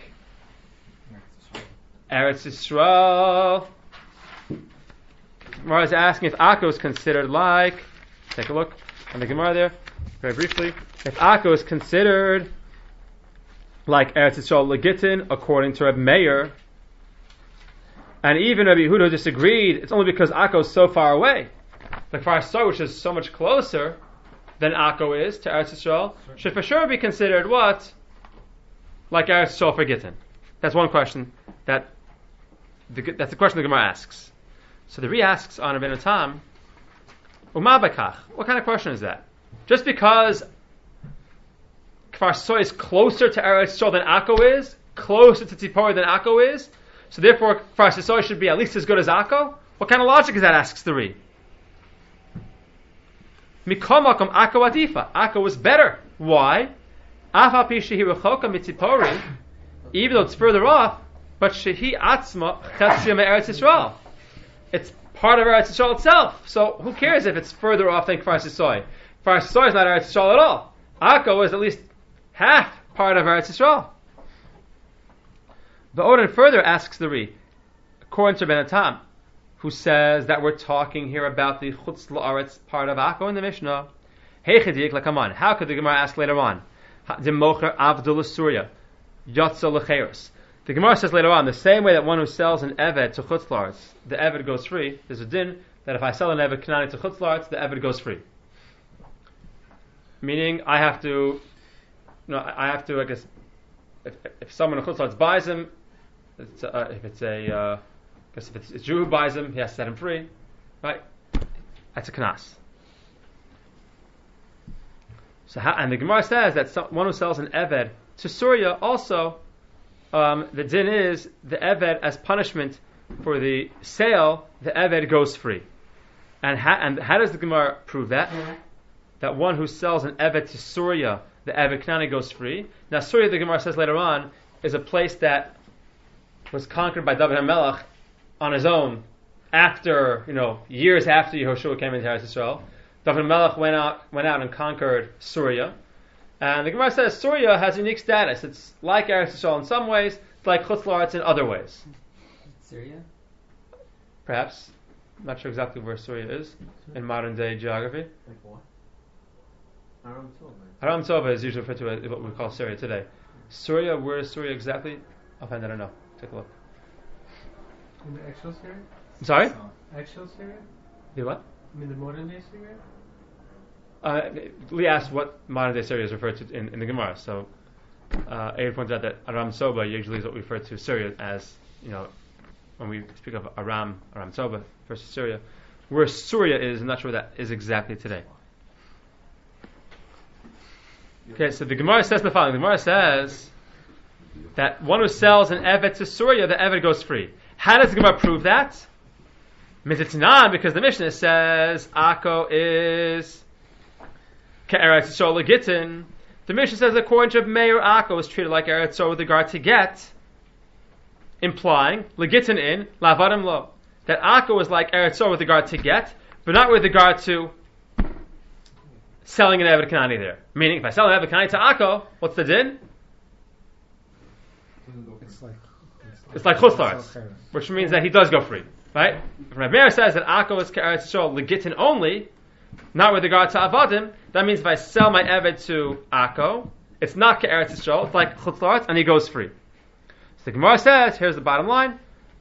Eretz Yisrael, Gemara is asking if Akko is considered like, take a look on the Gemara there, very briefly, if Akko is considered like Eretz Yisrael Legitin, according to Reb Meir, and even Rabbi Yehuda disagreed, it's only because Akko is so far away. The Kfar Sisoy, which is so much closer than Akko is to Eretz Yisrael, should for sure be considered what? Like Eretz Yisrael for Gittin. That's one question. That's the question the Gemara asks. So the Ri asks on Rabbeinu Tam, Uma Bakach, what kind of question is that? Just because Kfar Sisoy is closer to Eretz Yisrael than Akko is, closer to Tzipori than Akko is, so therefore Kfar Sisoy should be at least as good as Akko? What kind of logic is that, asks the Ri? Mikom Makom Akko Adifa. Akko is better. Why? Afal Pi Shehi Rechoka Mitzipori, even though it's further off, but Shehi Atzma Chetzia Me'eretz Yisrael. It's part of Eretz Yisrael itself. So who cares if it's further off than Kfar Sisoy? Kfar Sisoy is not Eretz Yisrael at all. Akko is at least half part of Eretz Yisrael. The Odin further asks the Ri, according to Ben Atam, who says that we're talking here about the Chutz La'aretz part of Akko in the Mishnah. Hey Chedik Lakaman, how could the Gemara ask later on? Democher Avdul Surya, Yotza Lecheros. The Gemara says later on, the same way that one who sells an Eved to Chutz La'aretz, the Eved goes free. There's a din that if I sell an Eved Kanani to Chutz La'aretz, the Eved goes free. Meaning, I have to, I guess, if someone in Chutz La'aretz buys him, if it's a Jew who buys him, he has to set him free, right? That's a Knas. So, and the Gemara says that one who sells an Eved to Surya also, the din is the Eved, as punishment for the sale, the Eved goes free. And how does the Gemara prove that? That one who sells an Eved to Surya, the Eved Knani goes free. Now Surya, the Gemara says later on, is a place that was conquered by David HaMelech on his own after, years after Yehoshua came into Eretz Yisrael. David HaMelech went out and conquered Surya. And the Gemara says Surya has unique status. It's like Eretz Yisrael in some ways, it's like Chutz La'aretz in other ways. Syria? Perhaps. Not sure exactly where Surya is in modern day geography. Like what? Aram Tov. Aram Tova is usually referred to as what we call Syria today. Surya, where is Surya exactly? I'll find that. I don't know. Take a look. In the actual Syria? I'm sorry? Actual Syria? The what? I mean the modern day Syria? Lee asked what modern day Syria is referred to in the Gemara. So Aid points out that Aram Soba usually is what we refer to Syria as, when we speak of Aram Soba versus Syria. Where Surya is, I'm not sure where that is exactly today. Okay, so the Gemara says the following. The Gemara says that one who sells an Evet to Surya, the Evet goes free. How does the Gemara prove that? Mitzitnan, because the Mishnah says Akko is Ke'eretz Yisrael Legitin. The Mishnah says according to Meir, Akko is treated like Eretz Yisrael with regard to get, implying Legitin in Lavadim Lo. That Akko is like Eretz Yisrael with regard to get, but not with regard to selling an Evet Kanani there. Meaning, if I sell an Evet Kanani to Akko, what's the din? It's like Chutz La'aretz, which means that he does go free, right? If Rabbi Meir says that Akko is Ke'eretz Yisrael Legitin only, not with regard to Avadim, that means if I sell my Evet to Akko, it's not Ke'eretz Yisrael, it's like Chutz La'aretz, and he goes free. So the Gemara says, here's the bottom line,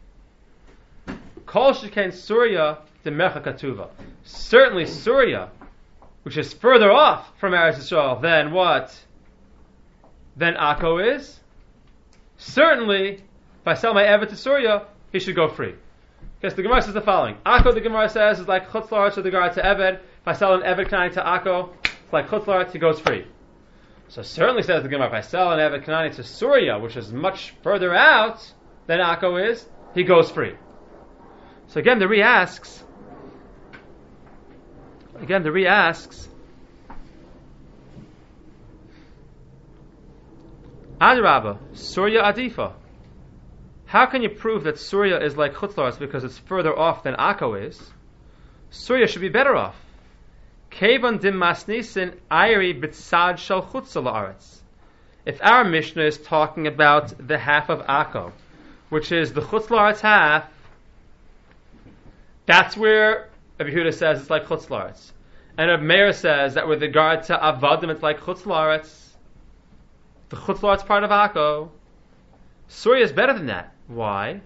Kol Sheken Surya Demecha Katuva. Certainly Surya, which is further off from Eretz Yisrael than what? Than Akko is. Certainly, if I sell my Evet to Surya, he should go free. Because the Gemara says the following. Akko, the Gemara says, is like Chutz La'aretz with regard to Evet. If I sell an Evet Kanani to Akko, it's like Chutz La'aretz, he goes free. So certainly says the Gemara, if I sell an Evet Kanani to Surya, which is much further out than Akko is, he goes free. So again, the Ri asks, Adrabah, Surya Adifa. How can you prove that Surya is like Chutz La'aretz because it's further off than Akko is? Surya should be better off. Kevan dim masnisin ayri b'tzad shel Chutz La'aretz. If our Mishnah is talking about the half of Akko, which is the Chutz La'aretz half, that's where Rabbi Yehuda says it's like Chutz La'aretz. And Rabbi Meir says that with regard to Avadim, it's like Chutz La'aretz. The Chutz La'aretz part of Akko. Surya is better than that. Why?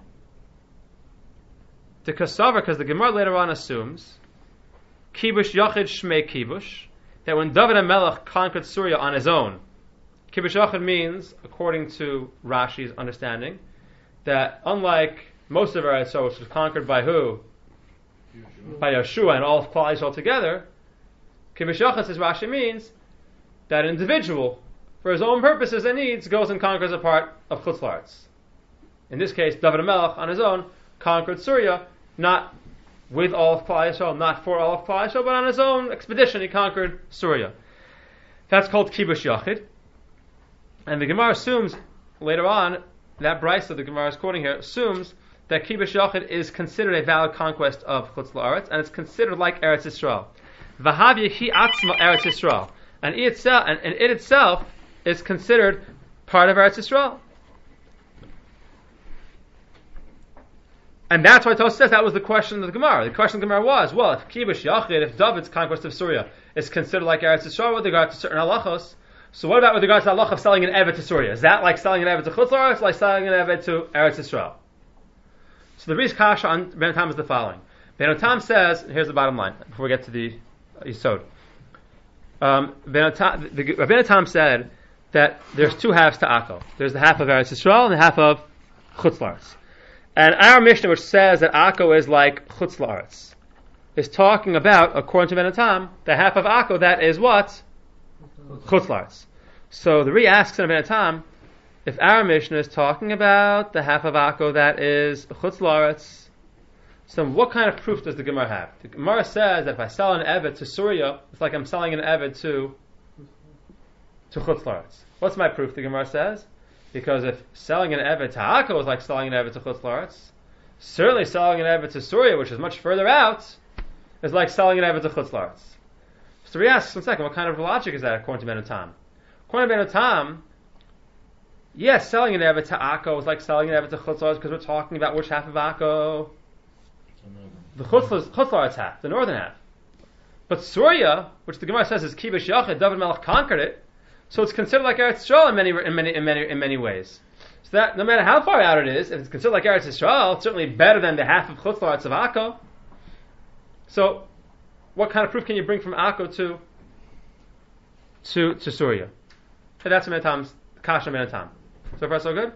The Kasavar, because the Gemara later on assumes Kibush Yachid Shmei Kibush, that when David HaMelech conquered Surya on his own, Kibush Yachid means, according to Rashi's understanding, that unlike most of Eretz Yisrael, which was conquered by who? By Yeshua and all of Klal Yisrael together, Kibush Yachid, says Rashi, means that an individual, for his own purposes and needs, goes and conquers a part of Chutz La'aretz. In this case, David HaMelech on his own conquered Surya, not with all of Klal Yisrael, not for all of Klal Yisrael, but on his own expedition he conquered Surya. That's called Kibush Yachid. And the Gemara assumes, later on, that Brisa the Gemara is quoting here, assumes that Kibush Yachid is considered a valid conquest of Chutz La'aretz, and it's considered like Eretz Yisrael. V'havya hi atzma Eretz Yisrael. And it itself is considered part of Eretz Yisrael. And that's why Tosfos says that was the question of the Gemara. The question of the Gemara was, well, if Kibush Yachid, if David's conquest of Surya is considered like Eretz Yisrael with regard to certain halachos, so what about with regard to the halach of selling an Evet to Surya? Is that like selling an Evet to Chutz La'aretz, like selling an Evet to Eretz Yisrael? So the Ri's Kasha on Ben Tam is the following. Ben Tam says, here's the bottom line, before we get to the Yisod. Ben Tam said that there's two halves to Akko. There's the half of Eretz Yisrael and the half of Chutz La'aretz. And our Mishnah, which says that Akko is like Chutz La'aretz, is talking about, according to Ben Tam, the half of Akko that is what? Chutz La'aretz. So the Ri asks in Ben Tam, if our Mishnah is talking about the half of Akko that is Chutz La'aretz, so what kind of proof does the Gemara have? The Gemara says that if I sell an Evet to Surya, it's like I'm selling an Evet to Chutz La'aretz. What's my proof, the Gemara says? Because if selling an Evet to Akko is like selling an Evet to Chutz La'aretz, certainly selling an Evet to Surya, which is much further out, is like selling an Evet to Chutz La'aretz. So we ask, one second, what kind of logic is that according to Ben Tam? According to Ben Tam, yes, selling an Evet to Akko is like selling an Evet to Chutz La'aretz because we're talking about which half of Akko? the Chutzlaretz half, the northern half. But Surya, which the Gemara says is Kibush Yachid, David Melech conquered it, so it's considered like Eretz Yisrael in many ways. So that no matter how far out it is, if it's considered like Eretz Yisrael, it's certainly better than the half of Chutzlaretz of Akko. So, what kind of proof can you bring from Akko to Surya? So that's Menatam's Kasha Menatam. So far so good?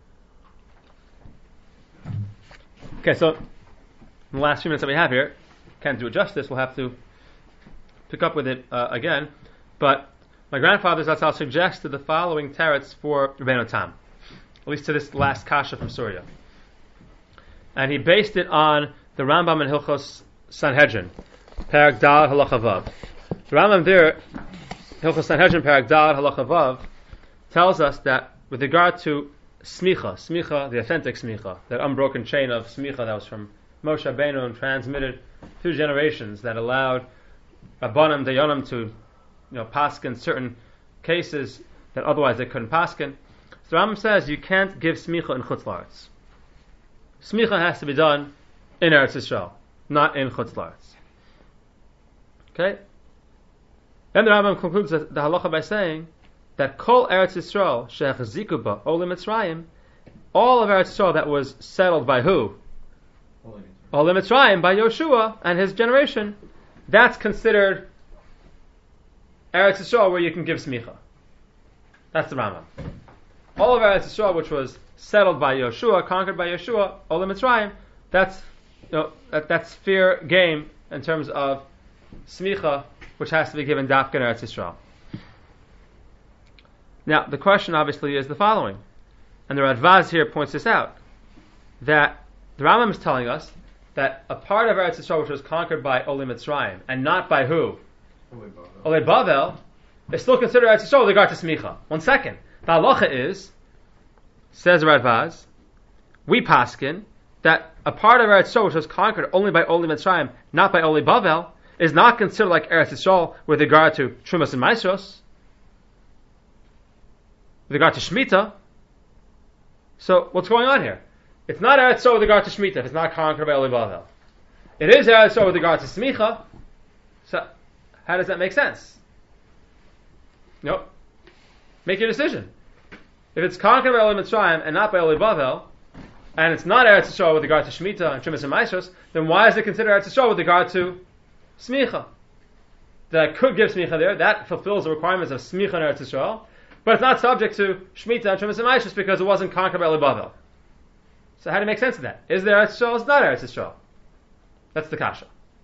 Okay, so in the last few minutes that we have here, can't do it justice, we'll have to pick up with it again. But my grandfather's Zatzal suggested the following teretz for Rebbeinu Tam, at least to this last kasha from Surya. And he based it on the Rambam in Hilchos Sanhedrin, Perek Dal Halacha Vav. The Rambam there, Hilchos Sanhedrin, Perek Dal Halacha Vav, tells us that with regard to smicha, the authentic smicha, that unbroken chain of smicha that was from Moshe Rabbeinu and transmitted through generations, that allowed Rabbanim Dayanim to paskin certain cases that otherwise they couldn't paskin. So Rambam says you can't give smicha in Chutz La'aretz. Smicha has to be done in Eretz Yisrael, not in Chutz La'aretz. Okay? Then the Rambam concludes the halacha by saying that Kol Eretz Yisrael she'achziku ba Olim Mitzrayim, all of Eretz Yisrael that was settled by who? Olim Mitzrayim, by Yoshua and his generation, that's considered Eretz Yisrael where you can give smicha. That's the Rambam. All of Eretz Yisrael which was settled by Yoshua, conquered by Yoshua, Olim Mitzrayim, that's fair game in terms of smicha, which has to be given dafka in Eretz Yisrael. Now, the question obviously is the following, and the Radvaz here points this out, that the Rambam is telling us that a part of Eretz Yisrael which was conquered by Olim Mitzrayim, and not by who? Olei Bavel, is still considered Eretz Yisrael with regard to smicha. 1 second. The halacha is, says Radvaz, we paskin, that a part of Eretz Yisrael which was conquered only by Olim Mitzrayim, not by Olei Bavel, is not considered like Eretz Yisrael with regard to Trumas and Maasros, with regard to Shemitah. So, what's going on here? It's not Eretz Yisrael with regard to Shemitah if it's not conquered by Olei Bavel. It is Eretz Yisrael with regard to Smicha. So, how does that make sense? Nope. Make your decision. If it's conquered by Olei Mitzrayim and not by Olei Bavel, and it's not Eretz Yisrael with regard to Shemitah and Trumas and Maasros, then why is it considered Eretz Yisrael with regard to Smicha? That I could give Smicha there, that fulfills the requirements of Smicha and Eretz Yisrael, but it's not subject to Shemitah and Trumas and Maasros because it wasn't conquered by Olei Bavel. So how do you make sense of that? Is there Eretz Yisrael? It's not Eretz Yisrael. That's the kasha.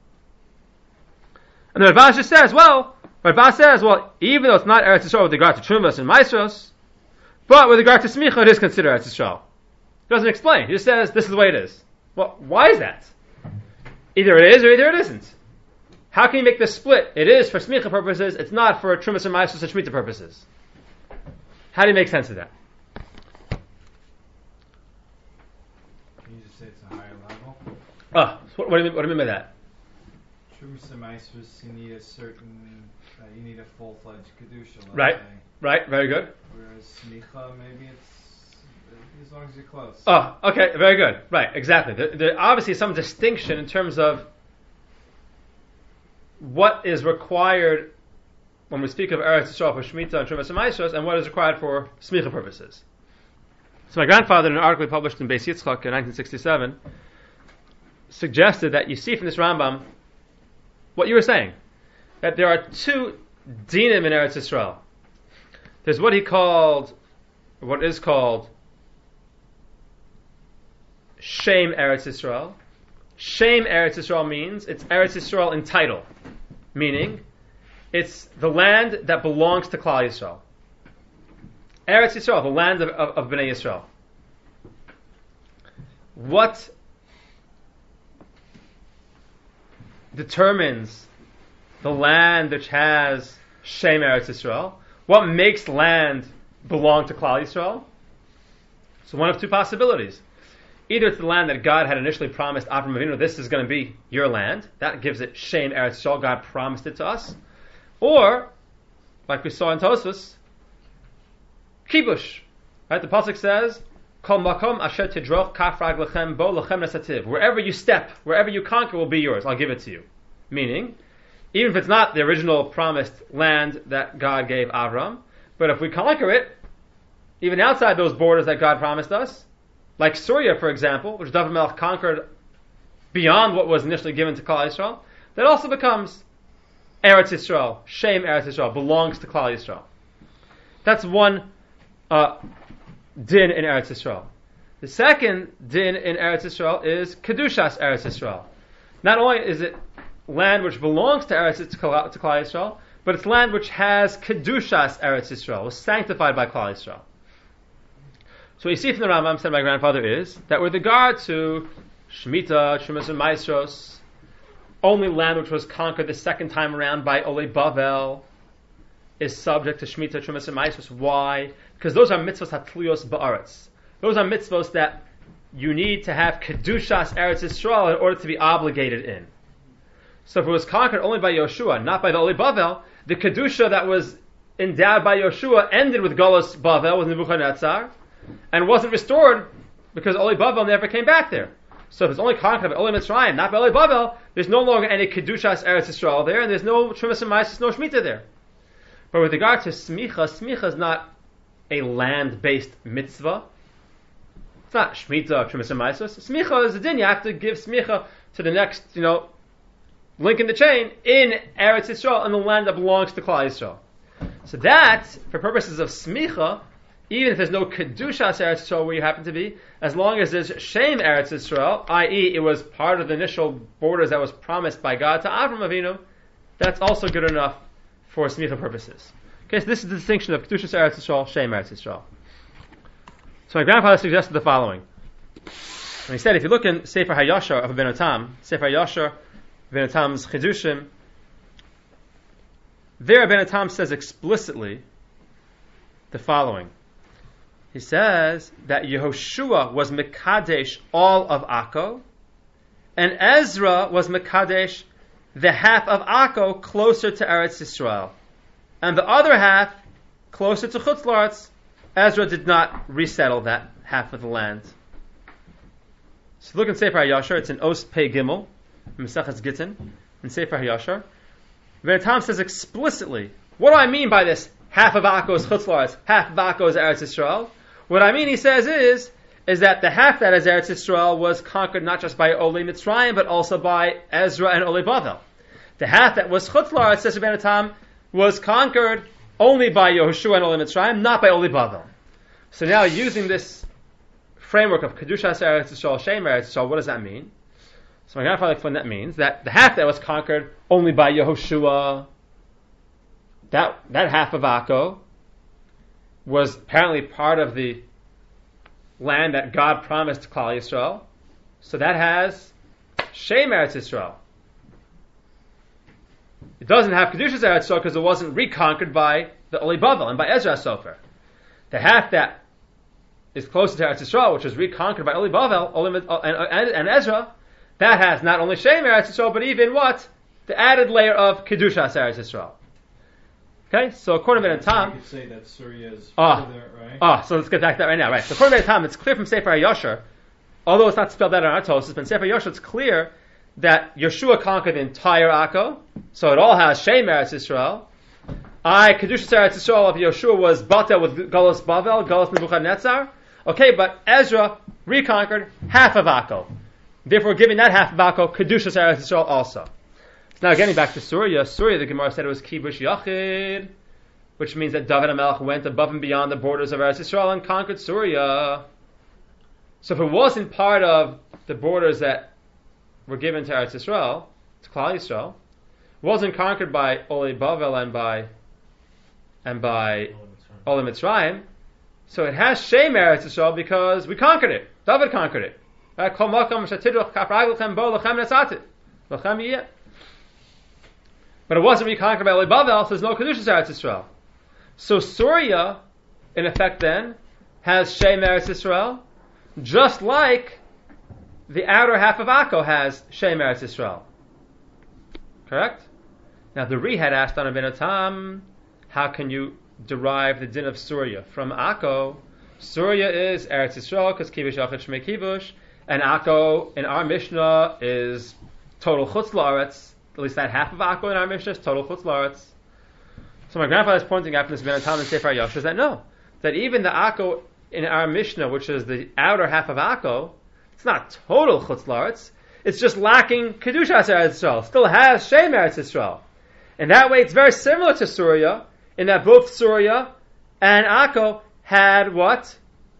And the Radbaz just says, even though it's not Eretz Yisrael with regard to Trumas and Maasros, but with regard to Smicha, it is considered Eretz Yisrael. He doesn't explain. He just says, this is the way it is. Well, why is that? Either it is or either it isn't. How can you make this split? It is for Smicha purposes, it's not for Trumas and Maasros and Shemitah purposes. How do you make sense of that? Can you just say it's a higher level? What do you mean by that? Trumas and Maasros, you need a certain, you need a full-fledged kedusha. Right. Say. Right. Very good. Whereas smicha, maybe it's as long as you're close. Okay. Very good. Right. Exactly. There obviously is some distinction in terms of what is required when we speak of Eretz Yisrael for Shemitah and Trumas and Maasros, and what is required for smicha purposes. So my grandfather, in an article he published in Beis Yitzchak in 1967, suggested that you see from this Rambam what you were saying, that there are two dinim in Eretz Yisrael. There's what is called Shem Eretz Yisrael. Shem Eretz Yisrael means it's Eretz Yisrael in title, meaning it's the land that belongs to Klal Yisrael. Eretz Yisrael, the land of Bnei Yisrael. What determines the land which has Shem Eretz Yisrael? What makes land belong to Klal Yisrael? So one of two possibilities. Either it's the land that God had initially promised Avraham Avinu, this is going to be your land. That gives it Shem Eretz Yisrael. God promised it to us. Or, like we saw in Tosfos, Kibush. Right? The pasuk says, Kol makom asher tidroch kaf raglechem bo lechem nesativ. Wherever you step, wherever you conquer will be yours. I'll give it to you. Meaning, even if it's not the original promised land that God gave Avram, but if we conquer it, even outside those borders that God promised us, like Syria, for example, which David Melech conquered beyond what was initially given to Klal Yisrael, that also becomes Eretz Yisrael. Shem Eretz Yisrael belongs to Klal Yisrael. That's one din in Eretz Yisrael. The second din in Eretz Yisrael is Kedushas Eretz Yisrael. Not only is it land which belongs to Klal Yisrael, but it's land which has Kedushas Eretz Yisrael, was sanctified by Klal Yisrael. So what you see from the Rambam, said my grandfather, is that with regard to Shemitah, Trumas and Maestros, only land which was conquered the second time around by Olei Bavel is subject to Shemitah, Trumas and Maestros. Why? Because those are mitzvos hatliyos ba'aretz. Those are mitzvos that you need to have Kedushas Eretz Yisrael in order to be obligated in. So if it was conquered only by Yoshua, not by the Olei Bavel, the Kedusha that was endowed by Yoshua ended with Golos Bavel, with Nebuchadnezzar, and wasn't restored because Olei Bavel never came back there. So if it's only conquered by Olei Mitzrayim, not by Olei Bavel, there's no longer any Kedushas Eretz Yisrael there, and there's no Trumas and Maasros, no Shemitah there. But with regard to Smicha, Smicha is not a land-based mitzvah. It's not Shemitah, Trumas and Maasros. Smicha is a din. You have to give Smicha to the next, link in the chain in Eretz Yisrael, in the land that belongs to Klal Yisrael. So that, for purposes of Smicha, even if there's no Kedushas Eretz Yisrael where you happen to be, as long as there's Shem Eretz Yisrael, i.e. it was part of the initial borders that was promised by God to Avram Avinu, that's also good enough for Smicha purposes. Okay, so this is the distinction of Kedushas Eretz Yisrael, Shem Eretz Yisrael. So my grandfather suggested the following. And he said, if you look in Sefer HaYashar of Ben Tam, Sefer HaYashar, Ben Tam's Chidushim, there Ben Tam says explicitly the following. He says that Yehoshua was Mekadesh all of Akko, and Ezra was Mekadesh the half of Akko closer to Eretz Yisrael, and the other half closer to Chutz La'aretz. Ezra did not resettle that half of the land. So look in Sefer HaYashar, it's in Os Pei Gimel, Mesechus Gittin, in Sefer HaYashar. Ben Tam says explicitly, what do I mean by this? Half of Akko is Chutz La'aretz, half of Akko is Eretz Yisrael. What I mean, he says, is that the half that is Eretz Yisrael was conquered not just by Olei Mitzrayim, but also by Ezra and Olei Bavel. The half that was Chutz La'aretz, says Ben Tam, was conquered only by Yehoshua and Olei Mitzrayim, not by Olei Bavel. So now, using this framework of Kedushas Eretz Yisrael, Shem Eretz Yisrael, what does that mean? So my grandfather explained that means that the half that was conquered only by Yehoshua, that half of Akko, was apparently part of the land that God promised to Klal Yisrael. So that has Shem Eretz Yisrael. It doesn't have Kedushas Eretz Yisrael because it wasn't reconquered by the Olei Bavel and by Ezra Sofer. The half that is closer to Eretz Yisrael, which was reconquered by Olei Bavel and Ezra, that has not only Shem Eretz Yisrael, but even what? The added layer of Kedushas Eretz Yisrael. Okay, so according to Ben Tam, you could say that Surya is further, right? So let's get back to that right now. Right. So according to Ben Tam, it's clear from Sefer HaYashar, although it's not spelled out in our Tosas, but in Sefer HaYashar it's clear that Yeshua conquered the entire Akko, so it all has Shem Eretz Yisrael. Kedushas Eretz Yisrael of Yeshua was Batel with Golos Bavel, Golos Nebuchadnezzar. Okay, but Ezra reconquered half of Akko. Therefore, giving that half of Akko Kedushas Eretz Yisrael also. Now, getting back to Surya, the Gemara said it was Kibush Yachid, which means that David HaMelech went above and beyond the borders of Eretz Yisrael and conquered Surya. So if it wasn't part of the borders that were given to Eretz Yisrael, to Klal Yisrael, it wasn't conquered by Olei Bavel and by Olei Mitzrayim, so it has Shem Eretz Yisrael because we conquered it. David conquered it. But it wasn't reconquered by Olei Bavel, so there's no Kedushas Eretz Yisrael. So Surya, in effect then, has Shem Eretz Yisrael, just like the outer half of Akko has Shem Eretz Yisrael. Correct? Now the Ri had asked on Ben Tam, how can you derive the din of Surya from Akko? Surya is Eretz Yisrael because Kibush Yachid Shmei Kibush, and Akko in our Mishnah is total Chutz La'aretz. At least that half of Akko in our Mishnah is total Chutz La'aretz. So my grandfather is pointing out from this Ben Tam and Sefer Yosher that no, that even the Akko in our Mishnah, which is the outer half of Akko, it's not total Chutz La'aretz. It's just lacking Kedushas Eretz Yisrael. Still has Shem Eretz Yisrael. And that way it's very similar to Surya, in that both Surya and Akko had what?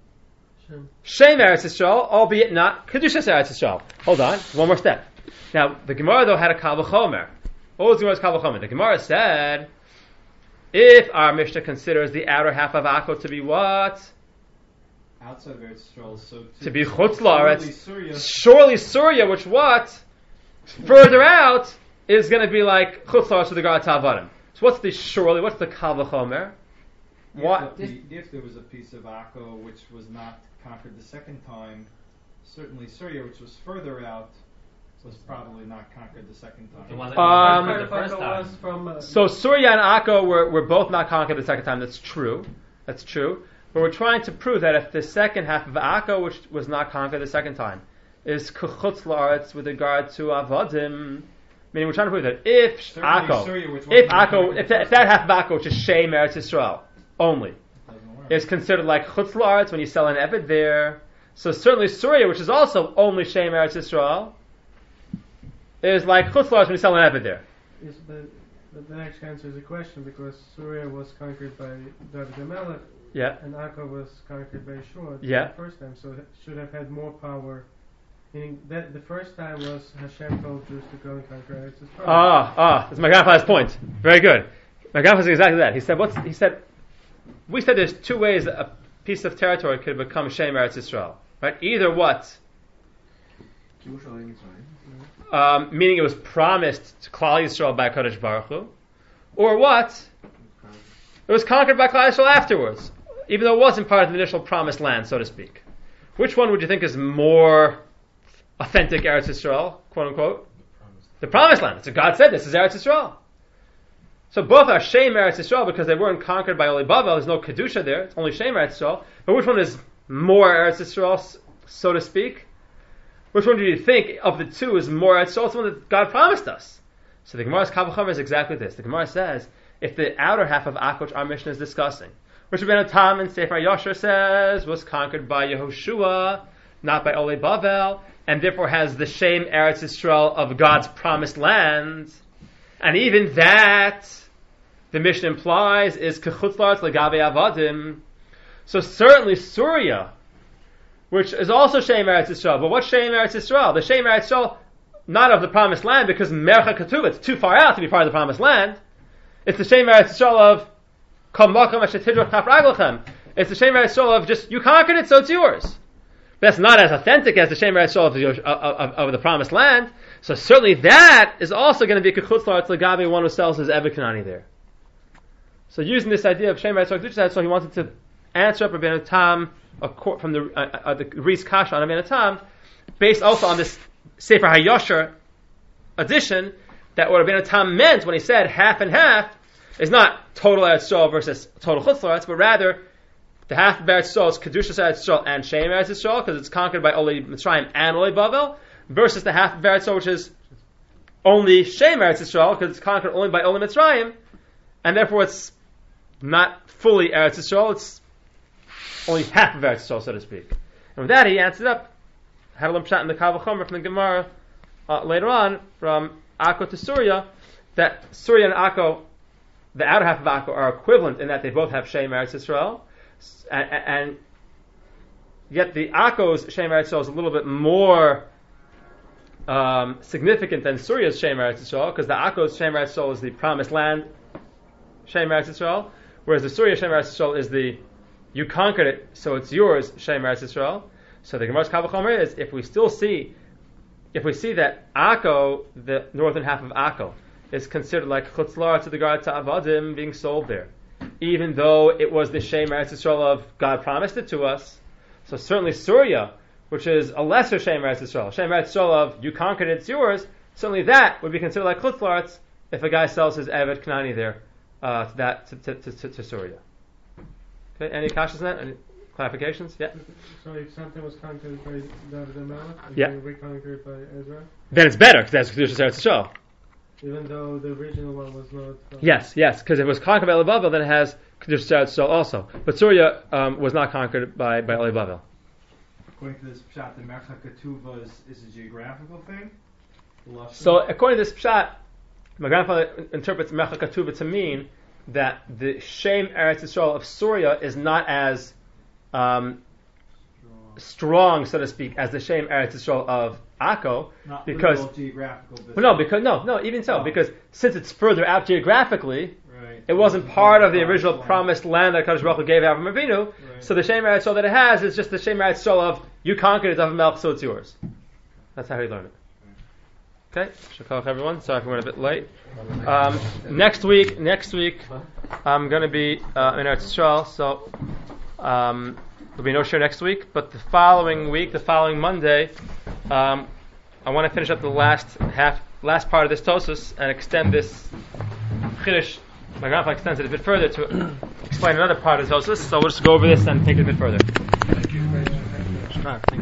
Shem Eretz Yisrael, albeit not Kedushas Eretz Yisrael. Hold on, one more step. Now, the Gemara though had a Kal V'chomer. What was the Gemara's Kal V'chomer? The Gemara said, if our Mishnah considers the outer half of Akko to be what? Outside of Eretz Yisrael, so To be Chutz La'aretz. Surya. Surely Surya, which what? Further out, is going to be like Chutz La'aretz with regard to Avadim. So what's the surely, what's the Kal V'chomer? What? If there was a piece of Akko which was not conquered the second time, certainly Surya, which was further out, was probably not conquered the second time. The one that Um, the first time. was from. So Surya and Akko were both not conquered the second time. That's true. That's true. But we're trying to prove that if the second half of Akko, which was not conquered the second time, is Chutz La'aretz with regard to Avadim, meaning we're trying to prove that if Certainly Akko, Surya, which if wasn't Akko, conquered if that half of Akko, which is Shem Eretz Yisrael only, doesn't work. is considered like Chutz La'aretz when you sell an Eved there. So certainly Surya, which is also only Shem Eretz Yisrael, is like Chutz La'aretz when you sell an Eved there. Is the next answer is a question because Surya was conquered by David HaMelech Yeah. and Akko was conquered by Yeshua Yeah. the first time, so it should have had more power. Meaning that the first time was Hashem told Jews to go and conquer Eretz Yisrael. That's my grandfather's point. Very good. My grandfather said exactly that. He said, we said there's two ways a piece of territory could become Shem Eretz Yisrael. Right? Either what? Meaning it was promised to Klal Yisrael by Kodesh Baruch Hu. Or what? It was conquered by Klal Yisrael afterwards. Even though it wasn't part of the initial promised land, so to speak. Which one would you think is more authentic Eretz Yisrael, quote unquote? The promised land. So God said this is Eretz Yisrael. So both are Shem Eretz Yisrael because they weren't conquered by Oli Bavel. There's no Kedusha there. It's only Shem Eretz Yisrael. But which one is more Eretz Yisrael, so to speak? Which one do you think of the two is more Eretz Yisrael? It's the one that God promised us. So the Gemara's Kal V'chomer is exactly this. The Gemara says, if the outer half of Akko, which our Mishnah is discussing, which Rabbeinu Tam and Sefer Yosher says was conquered by Yehoshua, not by Oli Bavel, and therefore has the Shem Eretz Yisrael of God's promised land, and even that, the Mishnah implies, is Kechutz La'aretz Legabe Avadim. So certainly Surya, which is also Shem Eretz Yisrael, but what's Shem Eretz Yisrael? The Shem Eretz Yisrael, not of the promised land, because Mercha Ketuv, it's too far out to be part of the promised land. It's the Shem Eretz Yisrael of Kol Makom Asher Tidroch Kaf Raglachem. It's the Shem Eretz Yisrael of just, you conquered it, so it's yours. But that's not as authentic as the Shem Eretz Yisrael of the promised land. So certainly that is also going to be Kechutz La'aretz Legabe, one who sells his Eved Kanani there. So using this idea of Shem Eretz Yisrael, so he wanted to answer up Rabbeinu Tam from the Riz Kasha on Rabbeinu Tam, based also on this Sefer HaYosher addition, that what Rabbeinu Tam meant when he said half and half is not total Eretz Yisrael versus total Chutz La'aretz, but rather the half of Eretz Yisrael is Kedushas Eretz Yisrael and Shem Eretz Yisrael because it's conquered by Oli Mitzrayim and Oli Bavel, versus the half of Eretz Yisrael which is only Shem Eretz Yisrael because it's conquered only by Oli Mitzrayim, and therefore it's not fully Eretz Yisrael, it's only half of Eretz Yisrael, so to speak. And with that, he answered up, had a lump shot in the Kal V'chomer from the Gemara later on, from Akko to Surya, that Surya and Akko, the outer half of Akko, are equivalent in that they both have Shem Eretz Yisrael, and yet the Akko's Shem Eretz Yisrael is a little bit more significant than Surya's Shem Eretz Yisrael, because the Akko's Shem Eretz Yisrael is the promised land Shem Eretz Yisrael, whereas the Surya Shem Eretz Yisrael is the you conquered it, so it's yours, Shem Eretz Yisrael. So the Gemara's Kal V'chomer is, if we see that Akko, the northern half of Akko, is considered like Chutz La'aretz to the regard to Avadim being sold there, even though it was the Shem Eretz Yisrael of God promised it to us. So certainly Surya, which is a lesser Shem Eretz Yisrael, Shem Eretz Yisrael of you conquered it, it's yours, certainly that would be considered like Chutz La'aretz if a guy sells his Eved Kanani there to Surya. Okay, any kashas on that? clarifications? Yeah. So if something was conquered by David and Melech, and Yeah. then reconquered by Ezra, Then it's better because that's Kedushas Eretz Yisrael. even though the original one was not. Yes, because if it was conquered by Olei Bavel, then it has Kedushas Eretz Yisrael also. But Surya was not conquered by Olei Bavel. According to this pshat, the Mercha Ketuva is a geographical thing. So according to this pshat, my grandfather interprets Mercha Ketuva to mean that the Shem Eretz Yisrael of Surya is not as strong, so to speak, as the Shem Eretz Yisrael of Akko, Not because literal geographical. But even so, because since it's further out geographically, right. it wasn't part of the original promised land that Kadosh Baruch Hu gave Avram Avinu. Right. So the Shem Eretz Yisrael that it has is just the Shem Eretz Yisrael of you conquered it, Melch, so it's yours. That's how he learned it. Okay, Shakach everyone. Sorry if we went a bit late. Next week, I'm going to be in Eretz Yisrael, so there'll be no show next week. But the following Monday, I want to finish up the last part of this Tosas and extend this Chiddush. My grandpa extends it a bit further to explain another part of the Tosas. So we'll just go over this and take it a bit further. Thank you.